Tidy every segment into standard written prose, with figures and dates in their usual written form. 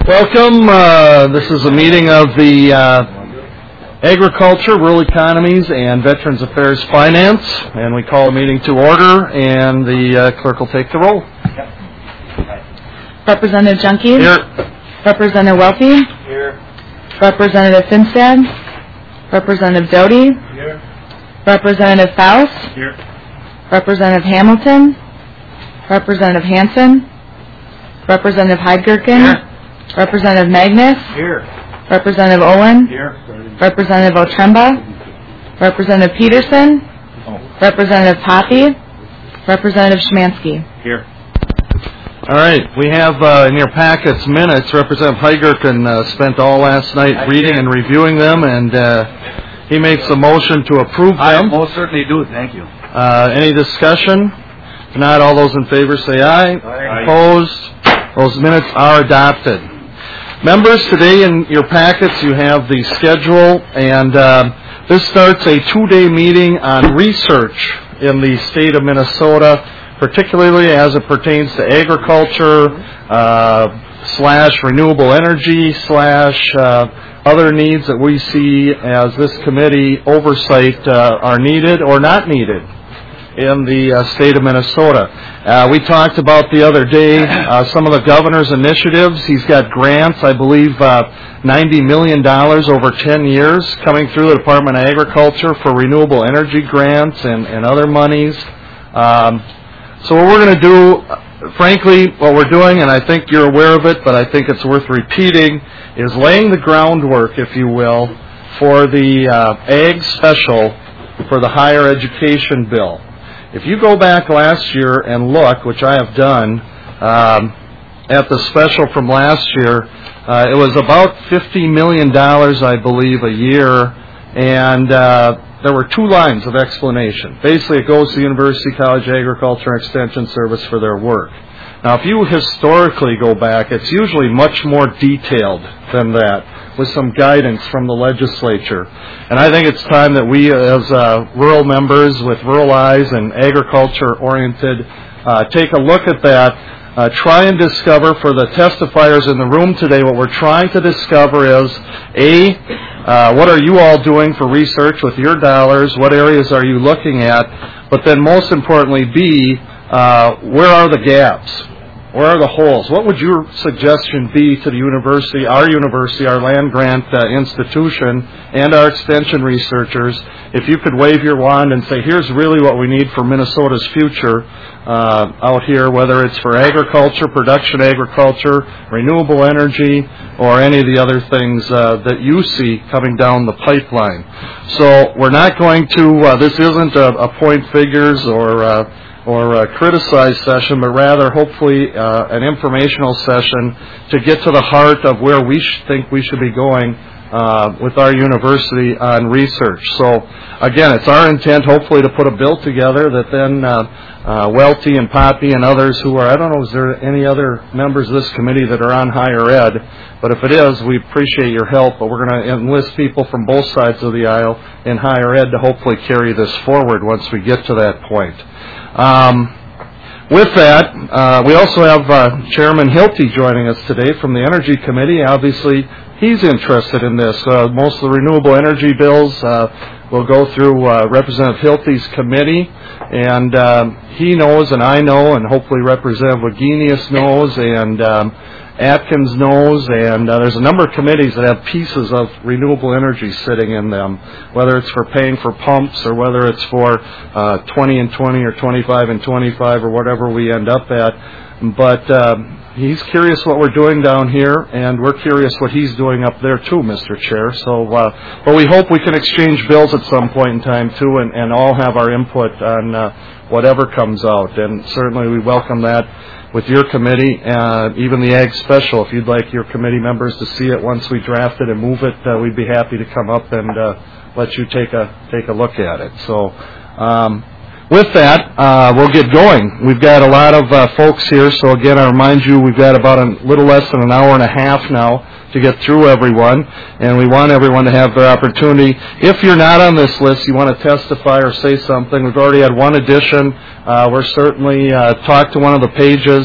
Welcome. This is a meeting of the Agriculture, Rural Economies, and Veterans Affairs Finance, and we call the meeting to order, and the clerk will take the roll. Representative Junkie? Here. Representative Welty? Here. Representative Finstad? Representative Doty? Here. Representative Faust? Here. Representative Hamilton? Representative Hansen? Representative Heidgerken? Here. Representative Magnus? Here. Representative Owen? Here. Representative Otremba? Representative Peterson? Representative Poppy? Representative Szymanski? Here. All right. We have in your packets minutes. Representative Heidgerken spent all last night reading and reviewing them, and he makes a motion to approve them. I most certainly do. Thank you. Any discussion? If not, all those in favor say aye. Aye. Opposed? Those minutes are adopted. Members, today in your packets you have the schedule, and this starts a 2-day meeting on research in the state of Minnesota, particularly as it pertains to agriculture, / renewable energy, / other needs that we see as this committee oversight are needed or not needed in the state of Minnesota. We talked about the other day some of the governor's initiatives. He's got grants, I believe $90 million over 10 years coming through the Department of Agriculture for renewable energy grants and other monies. So what we're going to do, frankly, what we're doing, and I think you're aware of it, but I think it's worth repeating, is laying the groundwork, if you will, for the Ag Special for the higher education bill. If you go back last year and look, which I have done, at the special from last year, it was about $50 million, I believe, a year, and there were 2 lines of explanation. Basically, it goes to the University College Agriculture and Extension Service for their work. Now, if you historically go back, it's usually much more detailed than that, with some guidance from the legislature. And I think it's time that we, as rural members with rural eyes and agriculture-oriented, take a look at that, try and discover for the testifiers in the room today, what we're trying to discover is, A, what are you all doing for research with your dollars? What areas are you looking at? But then most importantly, B, where are the gaps? Where are the holes? What would your suggestion be to the university, our land-grant institution, and our extension researchers, if you could wave your wand and say, here's really what we need for Minnesota's future out here, whether it's for agriculture, production agriculture, renewable energy, or any of the other things that you see coming down the pipeline. So we're not going to, this isn't a point figures or a criticized session, but rather hopefully an informational session to get to the heart of where we think we should be going with our university on research. So again, it's our intent hopefully to put a bill together that then Welty and Poppy and others who are, I don't know, is there any other members of this committee that are on higher ed? But if it is, we appreciate your help, but we're going to enlist people from both sides of the aisle in higher ed to hopefully carry this forward once we get to that point. With that, we also have Chairman Hilty joining us today from the Energy Committee. Obviously, he's interested in this. Most of the renewable energy bills will go through Representative Hilty's committee, and he knows, and I know, and hopefully Representative Wagenius knows, and Atkins knows, and there's a number of committees that have pieces of renewable energy sitting in them, whether it's for paying for pumps or whether it's for 20 and 20 or 25 and 25 or whatever we end up at. But he's curious what we're doing down here, and we're curious what he's doing up there too, Mr. Chair. So, but we hope we can exchange bills at some point in time too, and all have our input on whatever comes out. And certainly we welcome that with your committee, even the Ag Special. If you'd like your committee members to see it once we draft it and move it, we'd be happy to come up and let you take a look at it. So with that, we'll get going. We've got a lot of folks here, so again, I remind you, we've got about a little less than an hour and a half now to get through everyone, and we want everyone to have their opportunity. If you're not on this list, you want to testify or say something, we've already had one addition. We're certainly talk to one of the pages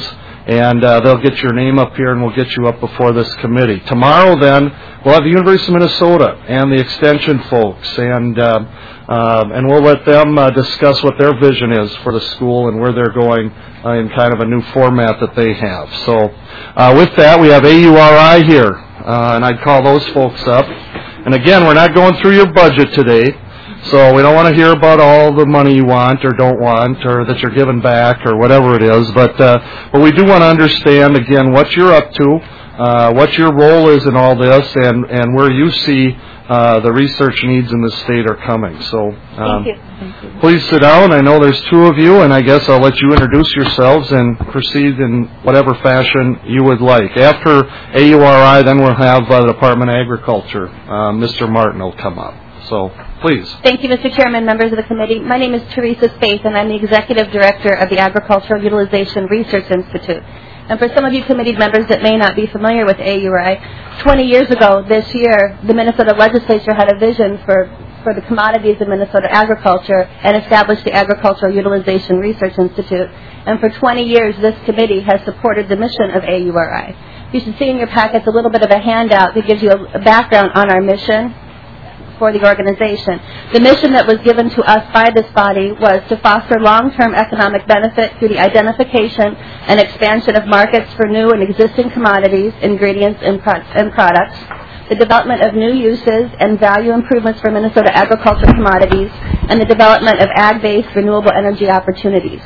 and they'll get your name up here, and we'll get you up before this committee. Tomorrow, then, we'll have the University of Minnesota and the Extension folks, and we'll let them discuss what their vision is for the school and where they're going in kind of a new format that they have. So with that, we have AURI here, and I'd call those folks up. And again, we're not going through your budget today, so we don't want to hear about all the money you want or don't want or that you're giving back or whatever it is, but we do want to understand, again, what you're up to, what your role is in all this, and where you see the research needs in the state are coming. So Thank you. Please sit down. I know there's two of you, and I guess I'll let you introduce yourselves and proceed in whatever fashion you would like. After AURI, then we'll have the Department of Agriculture. Mr. Martin will come up. So please. Thank you, Mr. Chairman, members of the committee. My name is Teresa Spaeth, and I'm the Executive Director of the Agricultural Utilization Research Institute. And for some of you committee members that may not be familiar with AURI, 20 years ago this year, the Minnesota legislature had a vision for the commodities of Minnesota agriculture and established the Agricultural Utilization Research Institute. And for 20 years, this committee has supported the mission of AURI. You should see in your packets a little bit of a handout that gives you a background on our mission for the organization. The mission that was given to us by this body was to foster long-term economic benefit through the identification and expansion of markets for new and existing commodities, ingredients, and products, the development of new uses and value improvements for Minnesota agricultural commodities, and the development of ag-based renewable energy opportunities.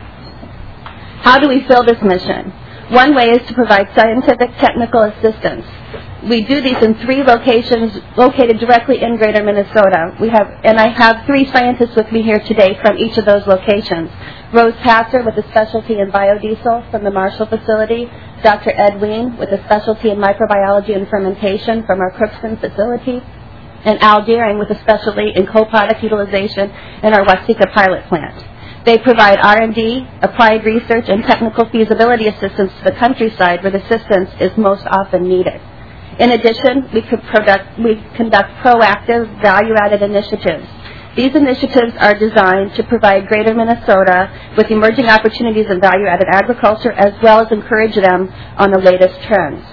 How do we fill this mission? One way is to provide scientific technical assistance. We do these in 3 locations located directly in Greater Minnesota. I have 3 scientists with me here today from each of those locations. Rose Passer with a specialty in biodiesel from the Marshall facility, Dr. Ed Wien with a specialty in microbiology and fermentation from our Crookston facility, and Al Deering with a specialty in co-product utilization in our Waseca pilot plant. They provide R&D, applied research, and technical feasibility assistance to the countryside where the assistance is most often needed. In addition, we conduct proactive, value-added initiatives. These initiatives are designed to provide Greater Minnesota with emerging opportunities in value-added agriculture, as well as encourage them on the latest trends.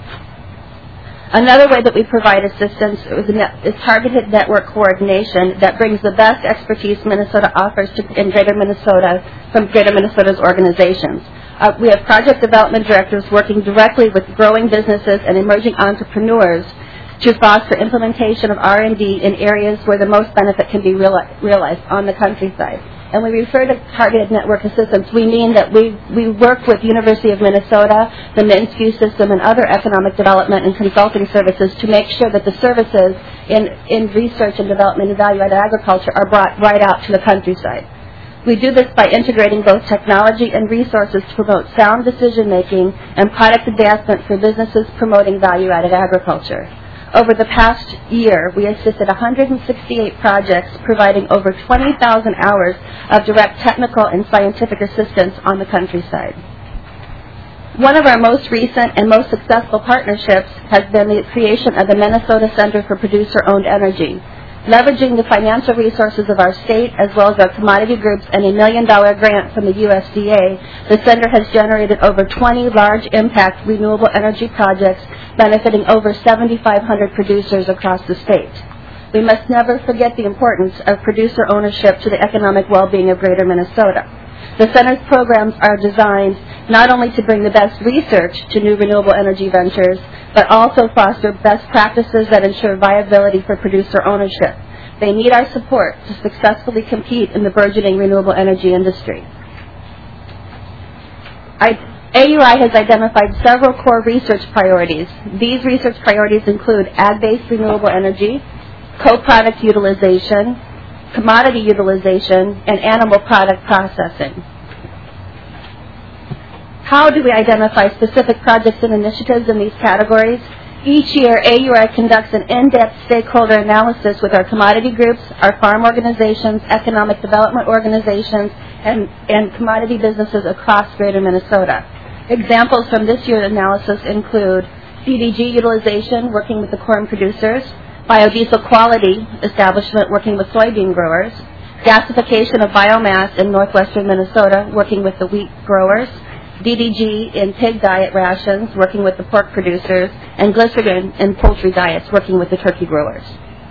Another way that we provide assistance is targeted network coordination that brings the best expertise Minnesota offers in Greater Minnesota from Greater Minnesota's organizations. We have project development directors working directly with growing businesses and emerging entrepreneurs to foster implementation of R&D in areas where the most benefit can be realized on the countryside. And we refer to targeted network assistance. We mean that we work with University of Minnesota, the MINSCU system, and other economic development and consulting services to make sure that the services in research and development and value-added agriculture are brought right out to the countryside. We do this by integrating both technology and resources to promote sound decision-making and product advancement for businesses promoting value-added agriculture. Over the past year, we assisted 168 projects, providing over 20,000 hours of direct technical and scientific assistance on the countryside. One of our most recent and most successful partnerships has been the creation of the Minnesota Center for Producer-Owned Energy. Leveraging the financial resources of our state as well as our commodity groups and a $1 million grant from the USDA, the Center has generated over 20 large impact renewable energy projects benefiting over 7,500 producers across the state. We must never forget the importance of producer ownership to the economic well-being of Greater Minnesota. The Center's programs are designed not only to bring the best research to new renewable energy ventures, but also foster best practices that ensure viability for producer ownership. They need our support to successfully compete in the burgeoning renewable energy industry. AURI has identified several core research priorities. These research priorities include ag-based renewable energy, co-product utilization, commodity utilization, and animal product processing. How do we identify specific projects and initiatives in these categories? Each year, AURI conducts an in-depth stakeholder analysis with our commodity groups, our farm organizations, economic development organizations, and commodity businesses across Greater Minnesota. Examples from this year's analysis include CDG utilization, working with the corn producers, biodiesel quality establishment, working with soybean growers, gasification of biomass in northwestern Minnesota, working with the wheat growers, DDG in pig diet rations, working with the pork producers, and glycerin in poultry diets, working with the turkey growers.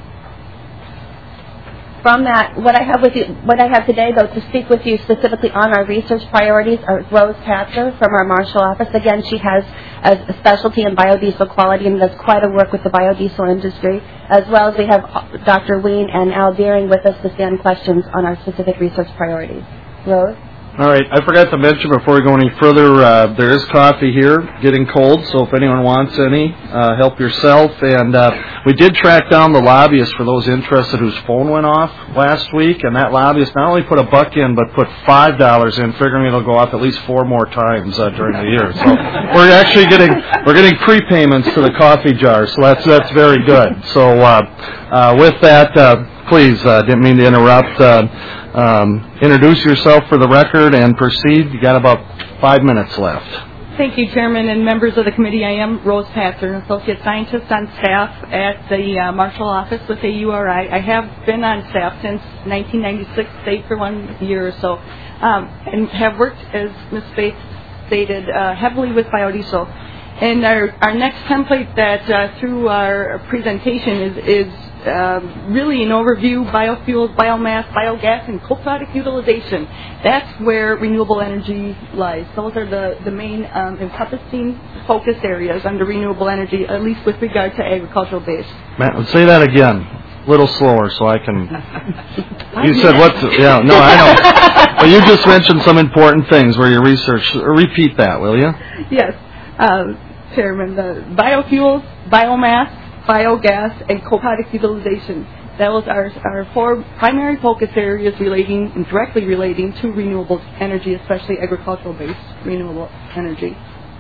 From that, what I have today, though, to speak with you specifically on our research priorities are Rose Patzer from our Marshall office. Again, she has a specialty in biodiesel quality and does quite a work with the biodiesel industry, as well as we have Dr. Ween and Al Deering with us to stand questions on our specific research priorities. Rose? All right. I forgot to mention before we go any further, there is coffee here, getting cold, so if anyone wants any, help yourself. And we did track down the lobbyist for those interested whose phone went off last week, and that lobbyist not only put $1 in, but put $5 in, figuring it'll go off at least 4 more times during the year. So we're actually getting prepayments to the coffee jar, so that's very good. So with that, please, didn't mean to interrupt. Introduce yourself for the record and proceed. You got about 5 minutes left. Thank you, Chairman and members of the committee. I am Rose Patzer, an associate scientist on staff at the Marshall office with AURI. I have been on staff since 1996, stayed for 1 year or so, and have worked, as Ms. Bates stated, heavily with biodiesel. And our next template that through our presentation is really an overview: biofuels, biomass, biogas, and co-product utilization. That's where renewable energy lies. Those are the main encompassing focus areas under renewable energy, at least with regard to agricultural base. Matt, let's say that again. A little slower so I can... You said what? Yeah, no, I know. But you just mentioned some important things where your research... Repeat that, will you? Yes. Chairman, the biofuels, biomass, biogas, and co-product utilization. Those are our 4 primary focus areas directly relating to renewable energy, especially agricultural-based renewable energy.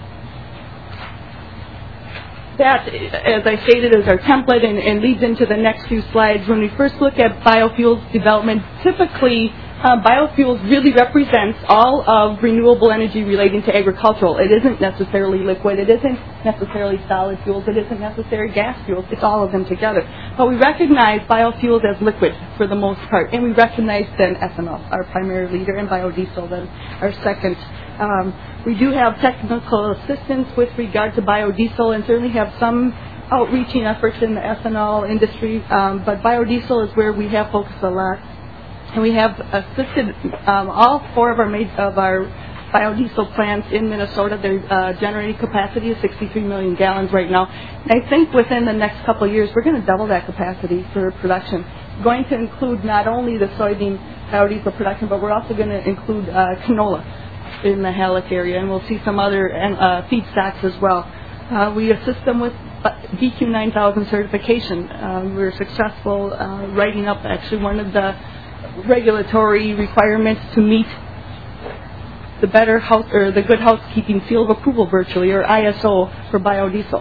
That, as I stated, is our template and leads into the next few slides. When we first look at biofuels development, typically biofuels really represents all of renewable energy relating to agricultural. It isn't necessarily liquid. It isn't necessarily solid fuels. It isn't necessarily gas fuels. It's all of them together. But we recognize biofuels as liquid for the most part, and we recognize then ethanol, our primary leader, and biodiesel, then our second. We do have technical assistance with regard to biodiesel and certainly have some outreaching efforts in the ethanol industry, but biodiesel is where we have focused a lot. And we have assisted all 4 of our biodiesel plants in Minnesota. Their generating capacity is 63 million gallons right now. And I think within the next couple of years, we're going to double that capacity for production. Going to include not only the soybean biodiesel production, but we're also going to include canola in the Halleck area, and we'll see some other feedstocks as well. We assist them with DQ 9000 certification. We were successful writing up actually one of the regulatory requirements to meet the the Good Housekeeping Seal of Approval virtually, or ISO, for biodiesel.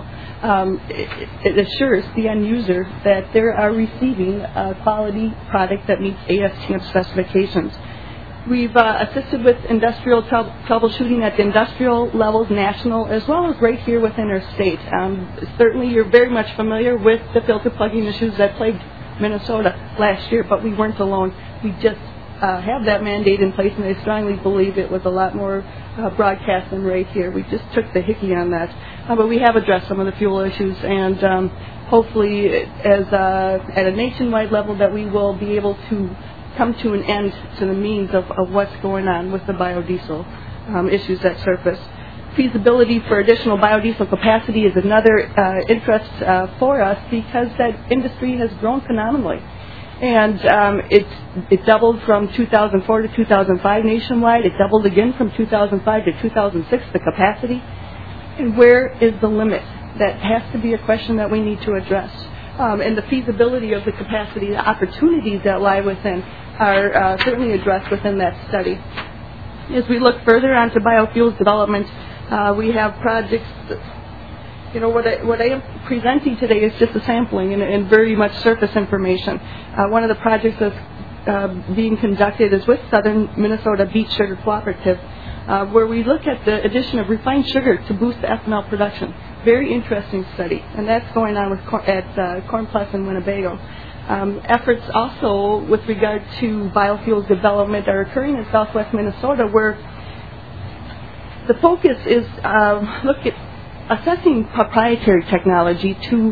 It assures the end user that they are receiving a quality product that meets ASTM specifications. We've assisted with industrial troubleshooting at the industrial levels, national, as well as right here within our state. Certainly you're very much familiar with the filter plugging issues that plagued Minnesota last year, but we weren't alone. We just have that mandate in place, and I strongly believe it was a lot more broadcast than right here. We just took the hickey on that. But we have addressed some of the fuel issues, and hopefully at a nationwide level that we will be able to come to an end to the means of what's going on with the biodiesel issues that surface. Feasibility for additional biodiesel capacity is another interest for us, because that industry has grown phenomenally. And it doubled from 2004 to 2005 nationwide. It doubled again from 2005 to 2006, the capacity. And where is the limit? That has to be a question that we need to address. And the feasibility of the capacity, the opportunities that lie within, are certainly addressed within that study. As we look further onto biofuels development, we have projects. What I am presenting today is just a sampling and very much surface information. One of the projects that's being conducted is with Southern Minnesota Beet Sugar Cooperative, where we look at the addition of refined sugar to boost ethanol production. Very interesting study, and that's going on at Corn Plus in Winnebago. Efforts also with regard to biofuels development are occurring in southwest Minnesota, where The focus is look at assessing proprietary technology to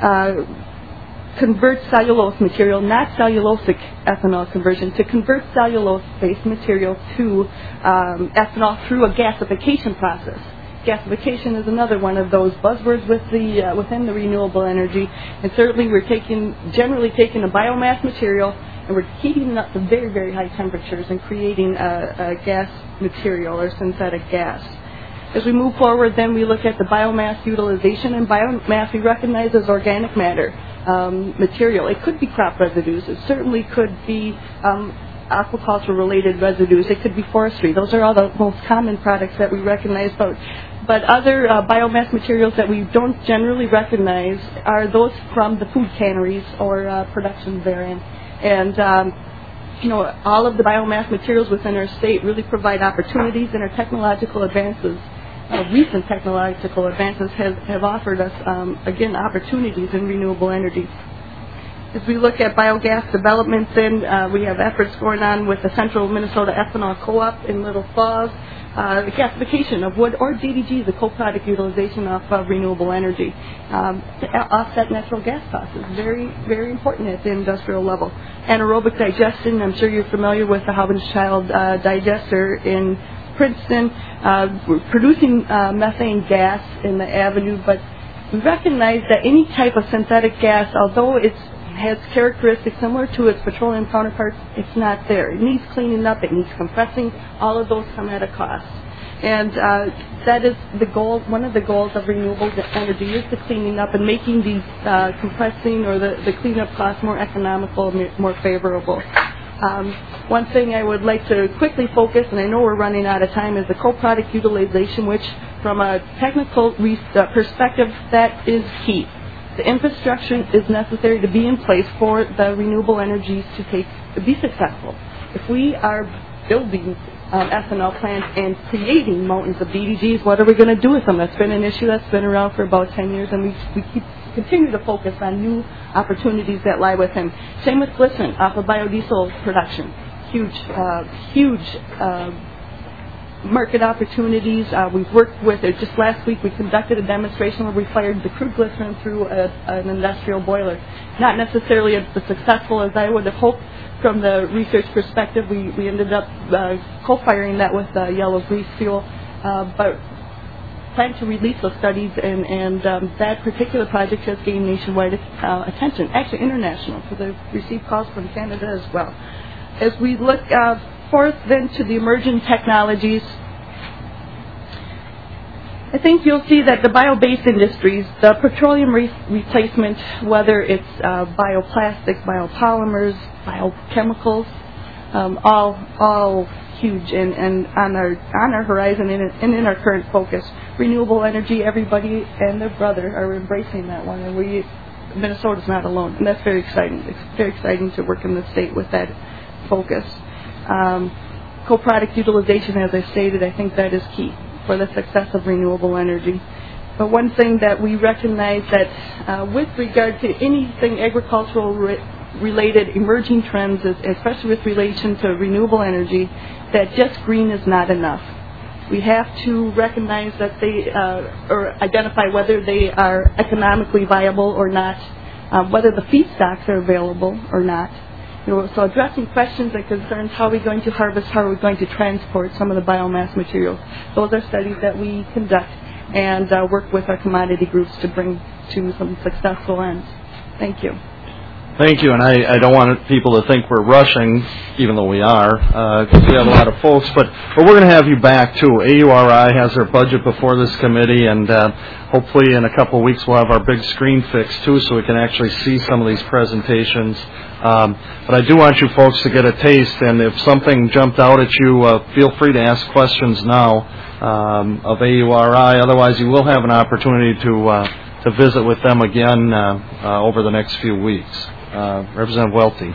convert cellulose material, not cellulosic ethanol conversion, to convert cellulose-based material to ethanol through a gasification process. Gasification is another one of those buzzwords within the renewable energy, and certainly we're generally taking a biomass material and we're heating it up to very, very high temperatures and creating a gas material or synthetic gas. As we move forward, then we look at the biomass utilization, and biomass we recognize as organic matter material. It could be crop residues. It certainly could be aquaculture-related residues. It could be forestry. Those are all the most common products that we recognize. But other biomass materials that we don't generally recognize are those from the food canneries or production therein. And all of the biomass materials within our state really provide opportunities, and our technological advances, recent technological advances have offered us, again, opportunities in renewable energy. As we look at biogas development, then we have efforts going on with the Central Minnesota Ethanol Co-op in Little Falls, the gasification of wood or DDG, the co-product utilization of renewable energy, to offset natural gas costs is very, very important at the industrial level. Anaerobic digestion, I'm sure you're familiar with the Haubenschild digester in Princeton, producing methane gas in the avenue, but we recognize that any type of synthetic gas, although it has characteristics similar to its petroleum counterparts, it's not there. It needs cleaning up, it needs compressing, all of those come at a cost. And that is the goal, one of the goals of renewable energy is the cleaning up and making these compressing or the cleanup costs more economical, more favorable. One thing I would like to quickly focus, and I know we're running out of time, is the co-product utilization, which from a technical perspective, that is key. The infrastructure is necessary to be in place for the renewable energies to be successful. If we are building ethanol plants and creating mountains of DDGs, what are we going to do with them? That's been an issue that's been around for about 10 years, and we continue to focus on new opportunities that lie within. Same with glycerin off of biodiesel production. Huge market opportunities. We've worked with it. Just last week we conducted a demonstration where we fired the crude glycerin through an industrial boiler. Not necessarily as successful as I would have hoped from the research perspective. We ended up co-firing that with yellow grease fuel, but plan to release those studies, and that particular project has gained nationwide attention, actually international, because they've received calls from Canada as well. As we look forth then to the emerging technologies, I think you'll see that the bio-based industries, the petroleum replacement, whether it's bioplastics, biopolymers, biochemicals, all huge and on our horizon and in our current focus. Renewable energy, everybody and their brother are embracing that one, and Minnesota's not alone, and that's very exciting. It's very exciting to work in the state with that focus. Co-product utilization, as I stated, I think that is key for the success of renewable energy. But one thing that we recognize that with regard to anything agricultural related emerging trends, especially with relation to renewable energy, that just green is not enough. We have to recognize that they or identify whether they are economically viable or not, whether the feedstocks are available or not. So addressing questions and concerns, how are we going to harvest, how are we going to transport some of the biomass materials. Those are studies that we conduct and work with our commodity groups to bring to some successful ends. Thank you. Thank you, and I don't want people to think we're rushing, even though we are, because we have a lot of folks, but we're going to have you back, too. AURI has their budget before this committee, and hopefully in a couple of weeks we'll have our big screen fixed, too, so we can actually see some of these presentations. But I do want you folks to get a taste, and if something jumped out at you, feel free to ask questions now of AURI. Otherwise, you will have an opportunity to visit with them again over the next few weeks. Representative Welty.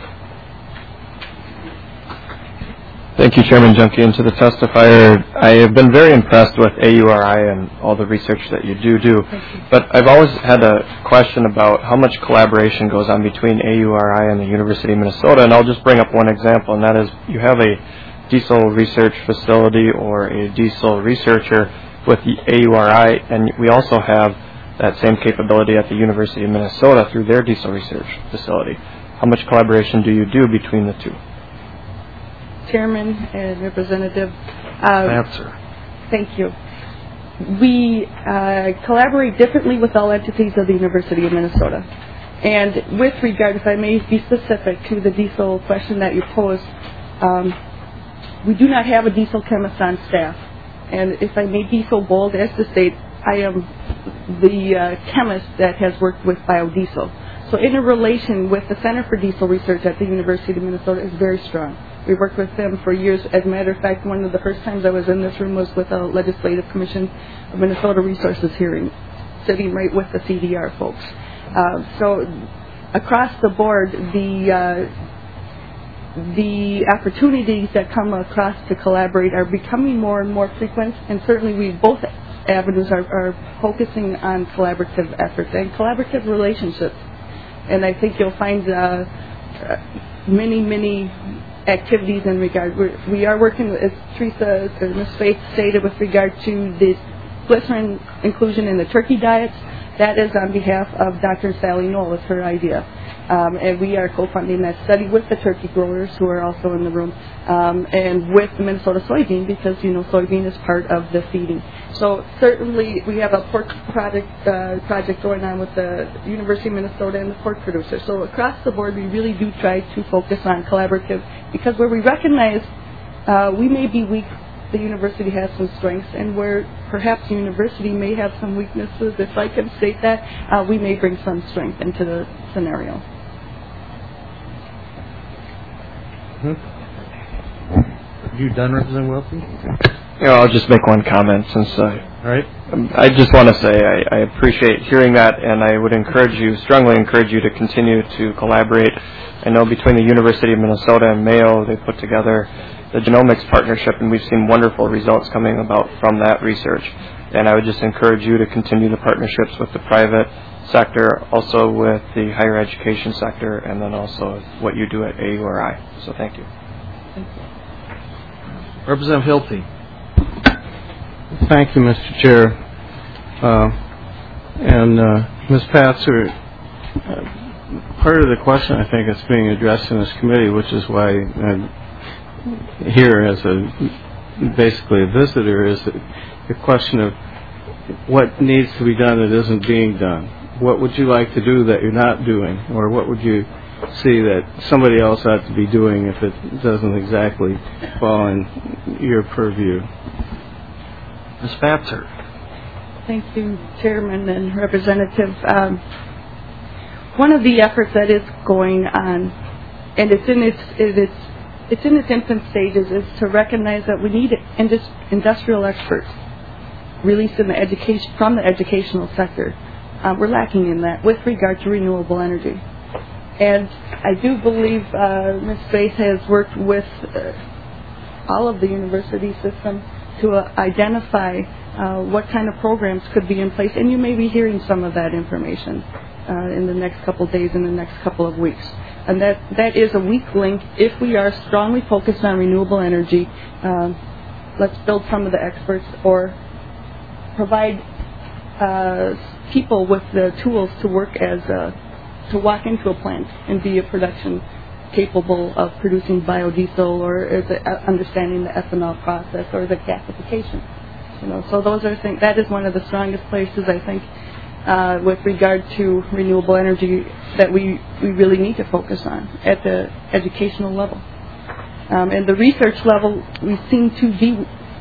Thank you, Chairman Junkie, and to the testifier. I have been very impressed with AURI and all the research that you do. But I've always had a question about how much collaboration goes on between AURI and the University of Minnesota, and I'll just bring up one example, and that is you have a diesel research facility or a diesel researcher with the AURI, and we also have that same capability at the University of Minnesota through their diesel research facility. How much collaboration do you do between the two? Chairman and Representative, Answer. thank you. We collaborate differently with all entities of the University of Minnesota. And with regard, if I may be specific to the diesel question that you posed, we do not have a diesel chemist on staff. And if I may be so bold as to state, I am the chemist that has worked with biodiesel. So interrelation with the Center for Diesel Research at the University of Minnesota is very strong. We've worked with them for years. As a matter of fact, one of the first times I was in this room was with a Legislative Commission of Minnesota Resources hearing, sitting right with the CDR folks. So across the board, the opportunities that come across to collaborate are becoming more and more frequent, and certainly we both avenues are focusing on collaborative efforts and collaborative relationships. And I think you'll find many activities in regard. We are working, as Teresa or Ms. Faith stated, with regard to the glycerin inclusion in the turkey diets. That is on behalf of Dr. Sally Knoll. It's her idea. And we are co-funding that study with the turkey growers who are also in the room, and with the Minnesota soybean, because, soybean is part of the feeding. So certainly we have a pork project going on with the University of Minnesota and the pork producers. So across the board, we really do try to focus on collaborative, because where we recognize we may be weak, the university has some strengths, and where perhaps the university may have some weaknesses, if I can state that, we may bring some strength into the scenario. You done, Representative Wilkie? I'll just make one comment since All right. I just want to say I appreciate hearing that, and I would strongly encourage you to continue to collaborate. I know between the University of Minnesota and Mayo, they put together the genomics partnership, and we've seen wonderful results coming about from that research. And I would just encourage you to continue the partnerships with the private sector, also with the higher education sector, and then also what you do at AURI. So thank you. Representative Hilty. Thank you, Mr. Chair. And Ms. Patzer, part of the question I think is being addressed in this committee, which is why I'm here as basically a visitor, is the question of what needs to be done that isn't being done. What would you like to do that you're not doing, or what would you see that somebody else ought to be doing if it doesn't exactly fall in your purview? Ms. Patzer. Thank you, Chairman and Representative. One of the efforts that is going on, and it's in its infant stages, is to recognize that we need industrial experts released from the educational sector. We're lacking in that with regard to renewable energy. And I do believe Ms. Faith has worked with all of the university system to identify what kind of programs could be in place. And you may be hearing some of that information in the next couple of days, in the next couple of weeks. And that is a weak link. If we are strongly focused on renewable energy, let's build some of the experts, or provide people with the tools to work to walk into a plant and be a production capable of producing biodiesel, or understanding the ethanol process, or the gasification. So those are things. That is one of the strongest places, I think, with regard to renewable energy, that we really need to focus on at the educational level. And the research level, we seem to be,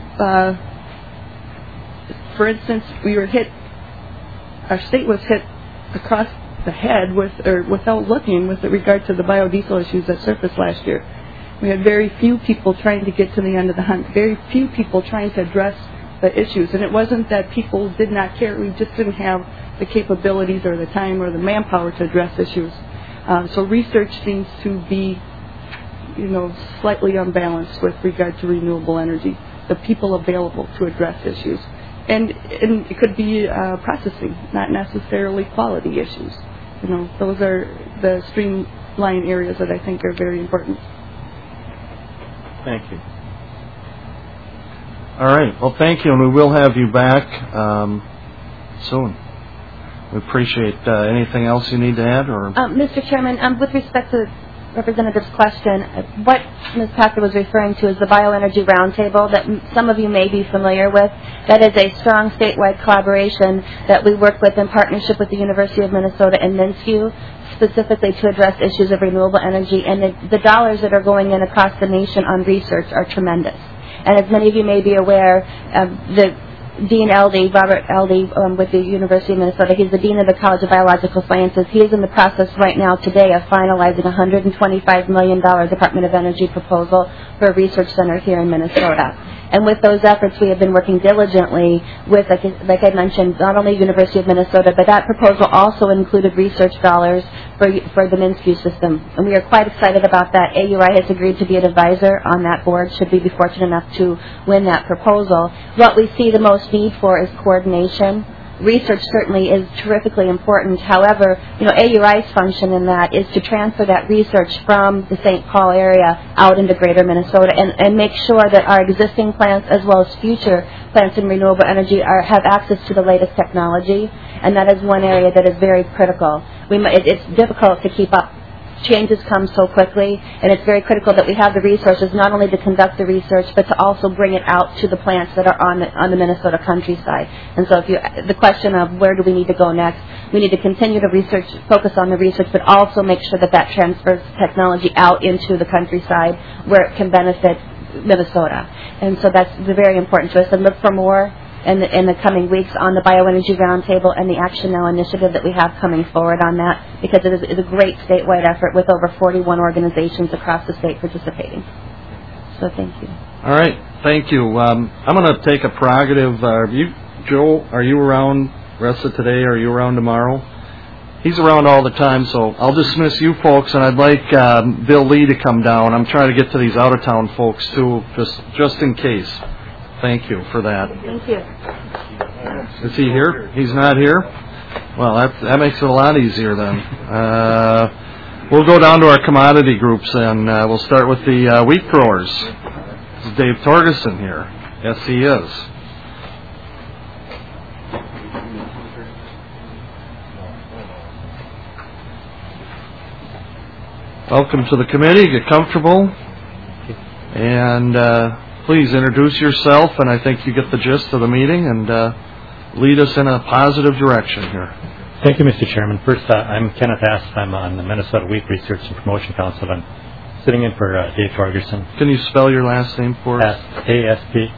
for instance, our state was hit across the head without looking with regard to the biodiesel issues that surfaced last year. We had very few people trying to get to the end of the hunt, very few people trying to address the issues. And it wasn't that people did not care, we just didn't have the capabilities or the time or the manpower to address issues. So research seems to be, slightly unbalanced with regard to renewable energy, the people available to address issues. And it could be processing, not necessarily quality issues. Those are the streamline areas that I think are very important. Thank you. All right. Well, thank you, and we will have you back soon. We appreciate anything else you need to add, or Mr. Chairman, with respect to Representative's question, what Ms. Packer was referring to is the Bioenergy Roundtable that some of you may be familiar with. That is a strong statewide collaboration that we work with in partnership with the University of Minnesota and MnSCU, specifically to address issues of renewable energy. And the dollars that are going in across the nation on research are tremendous. And as many of you may be aware, Dean Eldey, Robert Eldey, with the University of Minnesota, he's the Dean of the College of Biological Sciences. He is in the process right now today of finalizing a $125 million Department of Energy proposal for a research center here in Minnesota. And with those efforts, we have been working diligently with, like I mentioned, not only University of Minnesota, but that proposal also included research dollars for the MnSCU system. And we are quite excited about that. AUI has agreed to be an advisor on that board, should we be fortunate enough to win that proposal. What we see the most need for is coordination. Research certainly is terrifically important. However, AUI's function in that is to transfer that research from the St. Paul area out into greater Minnesota and make sure that our existing plants as well as future plants in renewable energy have access to the latest technology. And that is one area that is very critical. It's difficult to keep up. Changes come so quickly, and it's very critical that we have the resources not only to conduct the research, but to also bring it out to the plants that are on the Minnesota countryside. And so the question of where do we need to go next, we need to continue to focus on the research, but also make sure that transfers technology out into the countryside where it can benefit Minnesota. And so that's very important to us, and look for more in the coming weeks on the Bioenergy Roundtable and the Action Now initiative that we have coming forward on that, because it is a great statewide effort with over 41 organizations across the state participating. So thank you. All right, thank you. I'm going to take a prerogative. Joe, are you around the rest of today? Are you around tomorrow? He's around all the time, so I'll dismiss you folks, and I'd like Bill Lee to come down. I'm trying to get to these out-of-town folks, too, just in case. Thank you for that. Thank you. Is he here? He's not here? Well, that makes it a lot easier then. We'll go down to our commodity groups, and we'll start with the wheat growers. This is Dave Torgerson here. Yes, he is. Welcome to the committee. Get comfortable. And please introduce yourself, and I think you get the gist of the meeting, and lead us in a positive direction here. Thank you, Mr. Chairman. First, I'm Kenneth Asp. I'm on the Minnesota Wheat Research and Promotion Council. I'm sitting in for Dave Torgerson. Can you spell your last name for us? A-S-P.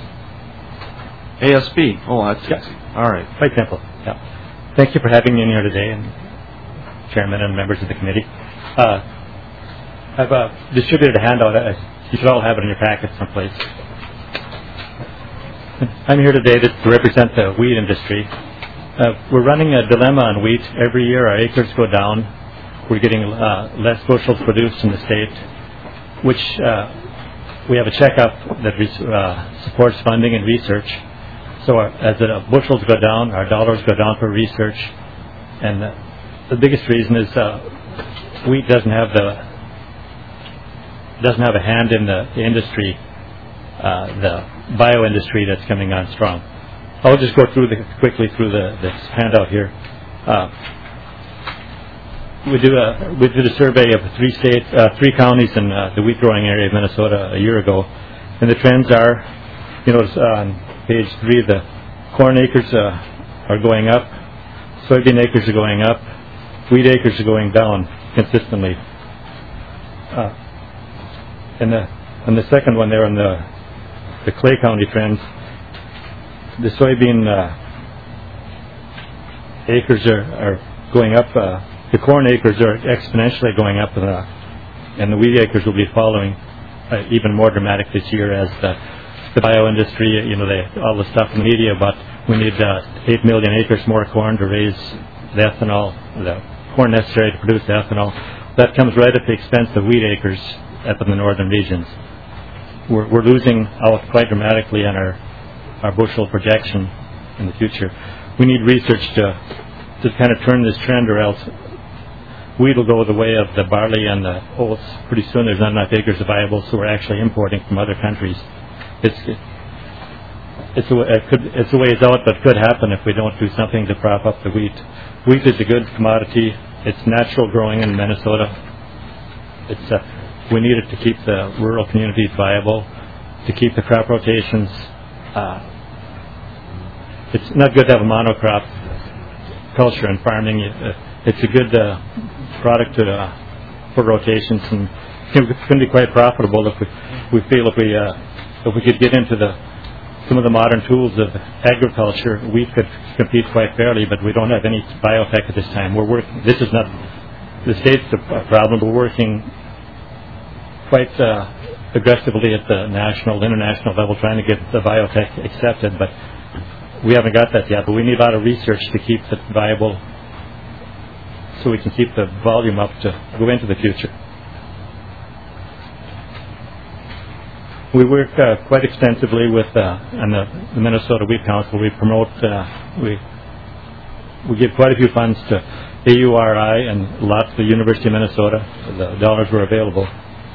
A-S-P. Oh, that's easy. All right. Quite simple. Yeah. Thank you for having me in here today, and Chairman and members of the committee. I've distributed a handout. You should all have it in your packet someplace. I'm here today to represent the wheat industry. We're running a dilemma on wheat. Every year our acres go down. We're getting less bushels produced in the state, which we have a checkup that supports funding and research. So as the bushels go down, our dollars go down for research. And the biggest reason is wheat doesn't have a hand in the industry, the bioindustry that's coming on strong. I'll just go quickly through this handout here. We did a survey of three counties in the wheat growing area of Minnesota a year ago, and the trends are, on page 3, the corn acres are going up, soybean acres are going up, wheat acres are going down consistently. And the second one there on the Clay County trends, the soybean acres are going up. The corn acres are exponentially going up, and the wheat acres will be following even more dramatic this year as the bioindustry, all the stuff in the media about we need 8 million acres more corn to raise the ethanol, the corn necessary to produce the ethanol. That comes right at the expense of wheat acres up in the northern regions. We're losing out quite dramatically on our bushel projection in the future. We need research to kind of turn this trend, or else wheat will go the way of the barley and the oats. Pretty soon there's not enough acres available, so we're actually importing from other countries. it's a ways out, but could happen if we don't do something to prop up the wheat. Wheat is a good commodity. It's natural growing in Minnesota. We need it to keep the rural communities viable, to keep the crop rotations. It's not good to have a monocrop culture in farming. It's a good product for rotations, and it can be quite profitable if we feel if we could get into some of the modern tools of agriculture. Wheat could compete quite fairly, but we don't have any biotech at this time. This is not the state's problem. We're working quite aggressively at the national, international level, trying to get the biotech accepted, but we haven't got that yet. But we need a lot of research to keep it viable, so we can keep the volume up to go into the future. We work quite extensively with on the Minnesota Wheat Council. We promote, we give quite a few funds to AURI and lots to the University of Minnesota. The dollars were available.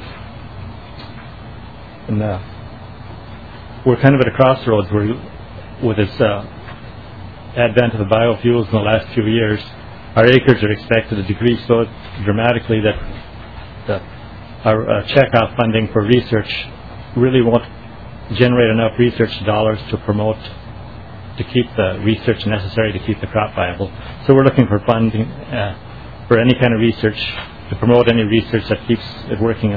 And we're kind of at a crossroads with this advent of the biofuels in the last few years. Our acres are expected to decrease so dramatically that our checkoff funding for research really won't generate enough research dollars to promote, to keep the research necessary to keep the crop viable. So we're looking for funding for any kind of research, to promote any research that keeps it working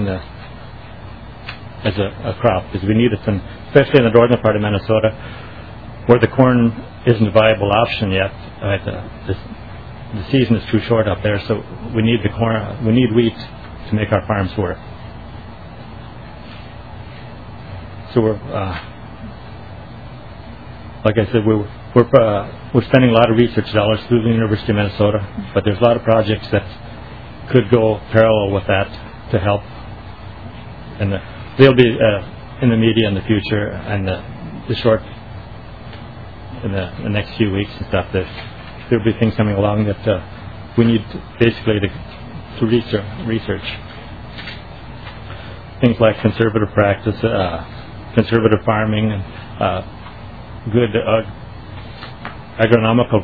as a crop, because we need it, especially in the northern part of Minnesota, where the corn isn't a viable option yet. The season is too short up there, so we need the corn. We need wheat to make our farms work. So we're, like I said, we're spending a lot of research dollars through the University of Minnesota, but there's a lot of projects that could go parallel with that to help, and they'll be in the media in the future and the short in the next few weeks and stuff. That there'll be things coming along that we need basically to research things like conservative practice, conservative farming, and good agronomical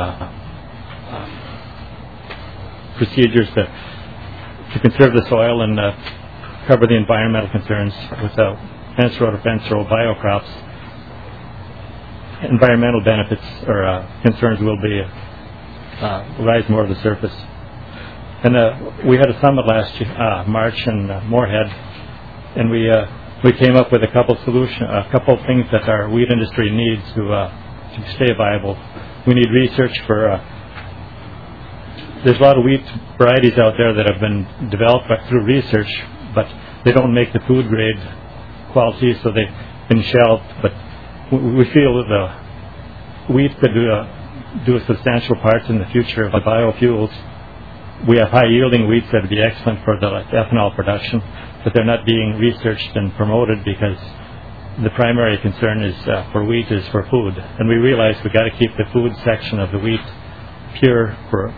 procedures to conserve the soil and cover the environmental concerns with fence row to fence row biocrops. Environmental benefits or concerns will be rise more to the surface. And we had a summit last year, March in Moorhead, and we came up with a couple of things that our wheat industry needs to stay viable. We need research for. There's a lot of wheat varieties out there that have been developed through research, but they don't make the food grade quality, so they've been shelved. But we feel that the wheat could do a substantial part in the future of the biofuels. We have high yielding wheats that would be excellent for the ethanol production, but they're not being researched and promoted because the primary concern is for wheat is for food. And we realize we've got to keep the food section of the wheat pure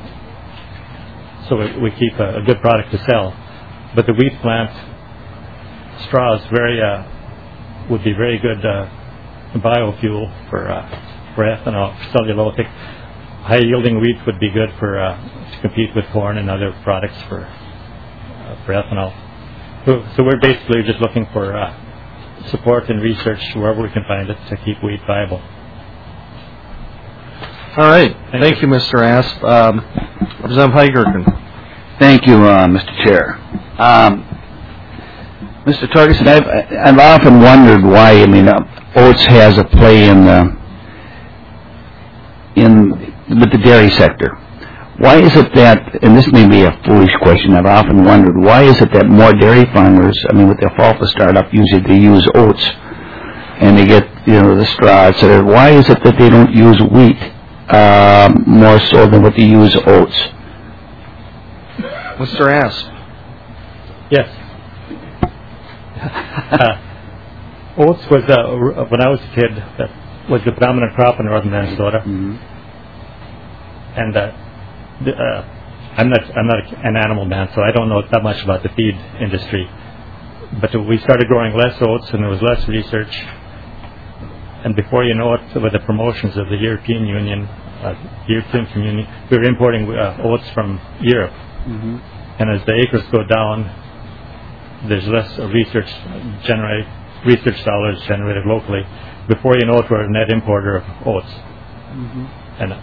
so we keep a good product to sell. But the wheat plant straw is would be very good biofuel for ethanol, cellulosic. High yielding wheat would be good to compete with corn and other products for ethanol. So we're basically just looking for support and research wherever we can find it to keep wheat viable. All right. Thank you, Mr. Asp. Representative Heigerken. Thank you, Mr. Chair. Mr. Torgerson, I've often wondered why. Oats has a play with the dairy sector. Why is it that, and this may be a foolish question, I've often wondered, why is it that more dairy farmers, with their alfalfa startup, usually they use oats and they get, the straw, etc. Why is it that they don't use wheat more so than what they use oats? Mr. Asp. Yes. Oats was, when I was a kid, that was the predominant crop in northern Minnesota. Mm-hmm. And I'm not an animal man, so I don't know that much about the feed industry. But we started growing less oats, and there was less research. And before you know it, with the promotions of the European Union, European Community, we were importing oats from Europe. Mm-hmm. And as the acres go down, there's less research dollars generated locally. Before you know it, we're a net importer of oats. Mm-hmm. And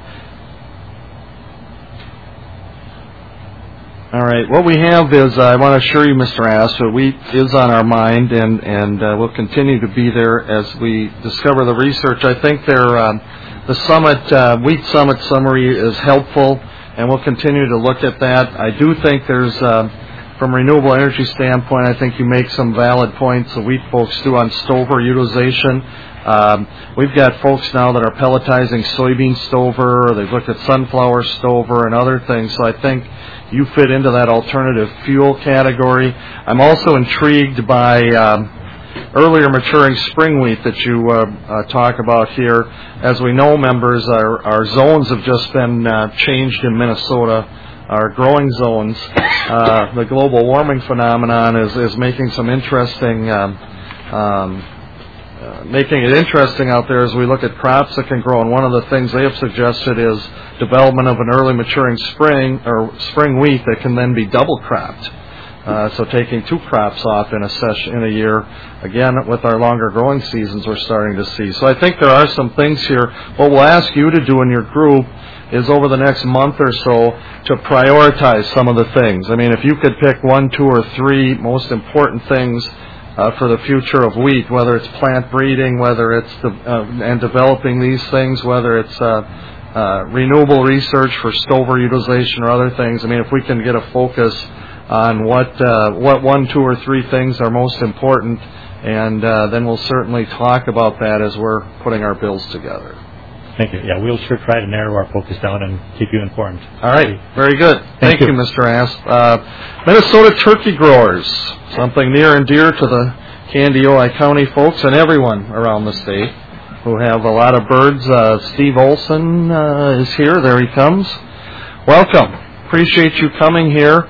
All right. What we have is, I want to assure you, Mr. Ass, that wheat is on our mind, and will continue to be there as we discover the research. I think the summit, wheat summit summary is helpful, and we'll continue to look at that. I do think there's, from a renewable energy standpoint, I think you make some valid points. The wheat folks do on stover utilization. We've got folks now that are pelletizing soybean stover. They've looked at sunflower stover and other things. So I think you fit into that alternative fuel category. I'm also intrigued by earlier maturing spring wheat that you talk about here. As we know, members, our zones have just been changed in Minnesota. Our growing zones, the global warming phenomenon is making some interesting, making it interesting out there as we look at crops that can grow. And one of the things they have suggested is development of an early maturing spring wheat that can then be double cropped. So taking 2 crops off in a year, again with our longer growing seasons, we're starting to see. So I think there are some things here. What we'll ask you to do in your group is over the next month or so to prioritize some of the things. I mean, if you could pick 1, 2, or 3 most important things for the future of wheat, whether it's plant breeding, whether it's and developing these things, whether it's renewable research for stover utilization or other things. I mean, if we can get a focus on what 1, 2, or 3 things are most important, and then we'll certainly talk about that as we're putting our bills together. thank you. Yeah, we'll sure try to narrow our focus down and keep you informed. All right, very good. Thank you, Mr. Asp. Minnesota turkey growers, something near and dear to the Candioi County folks and everyone around the state who have a lot of birds. Steve Olson is here. There he comes. Welcome. Appreciate you coming here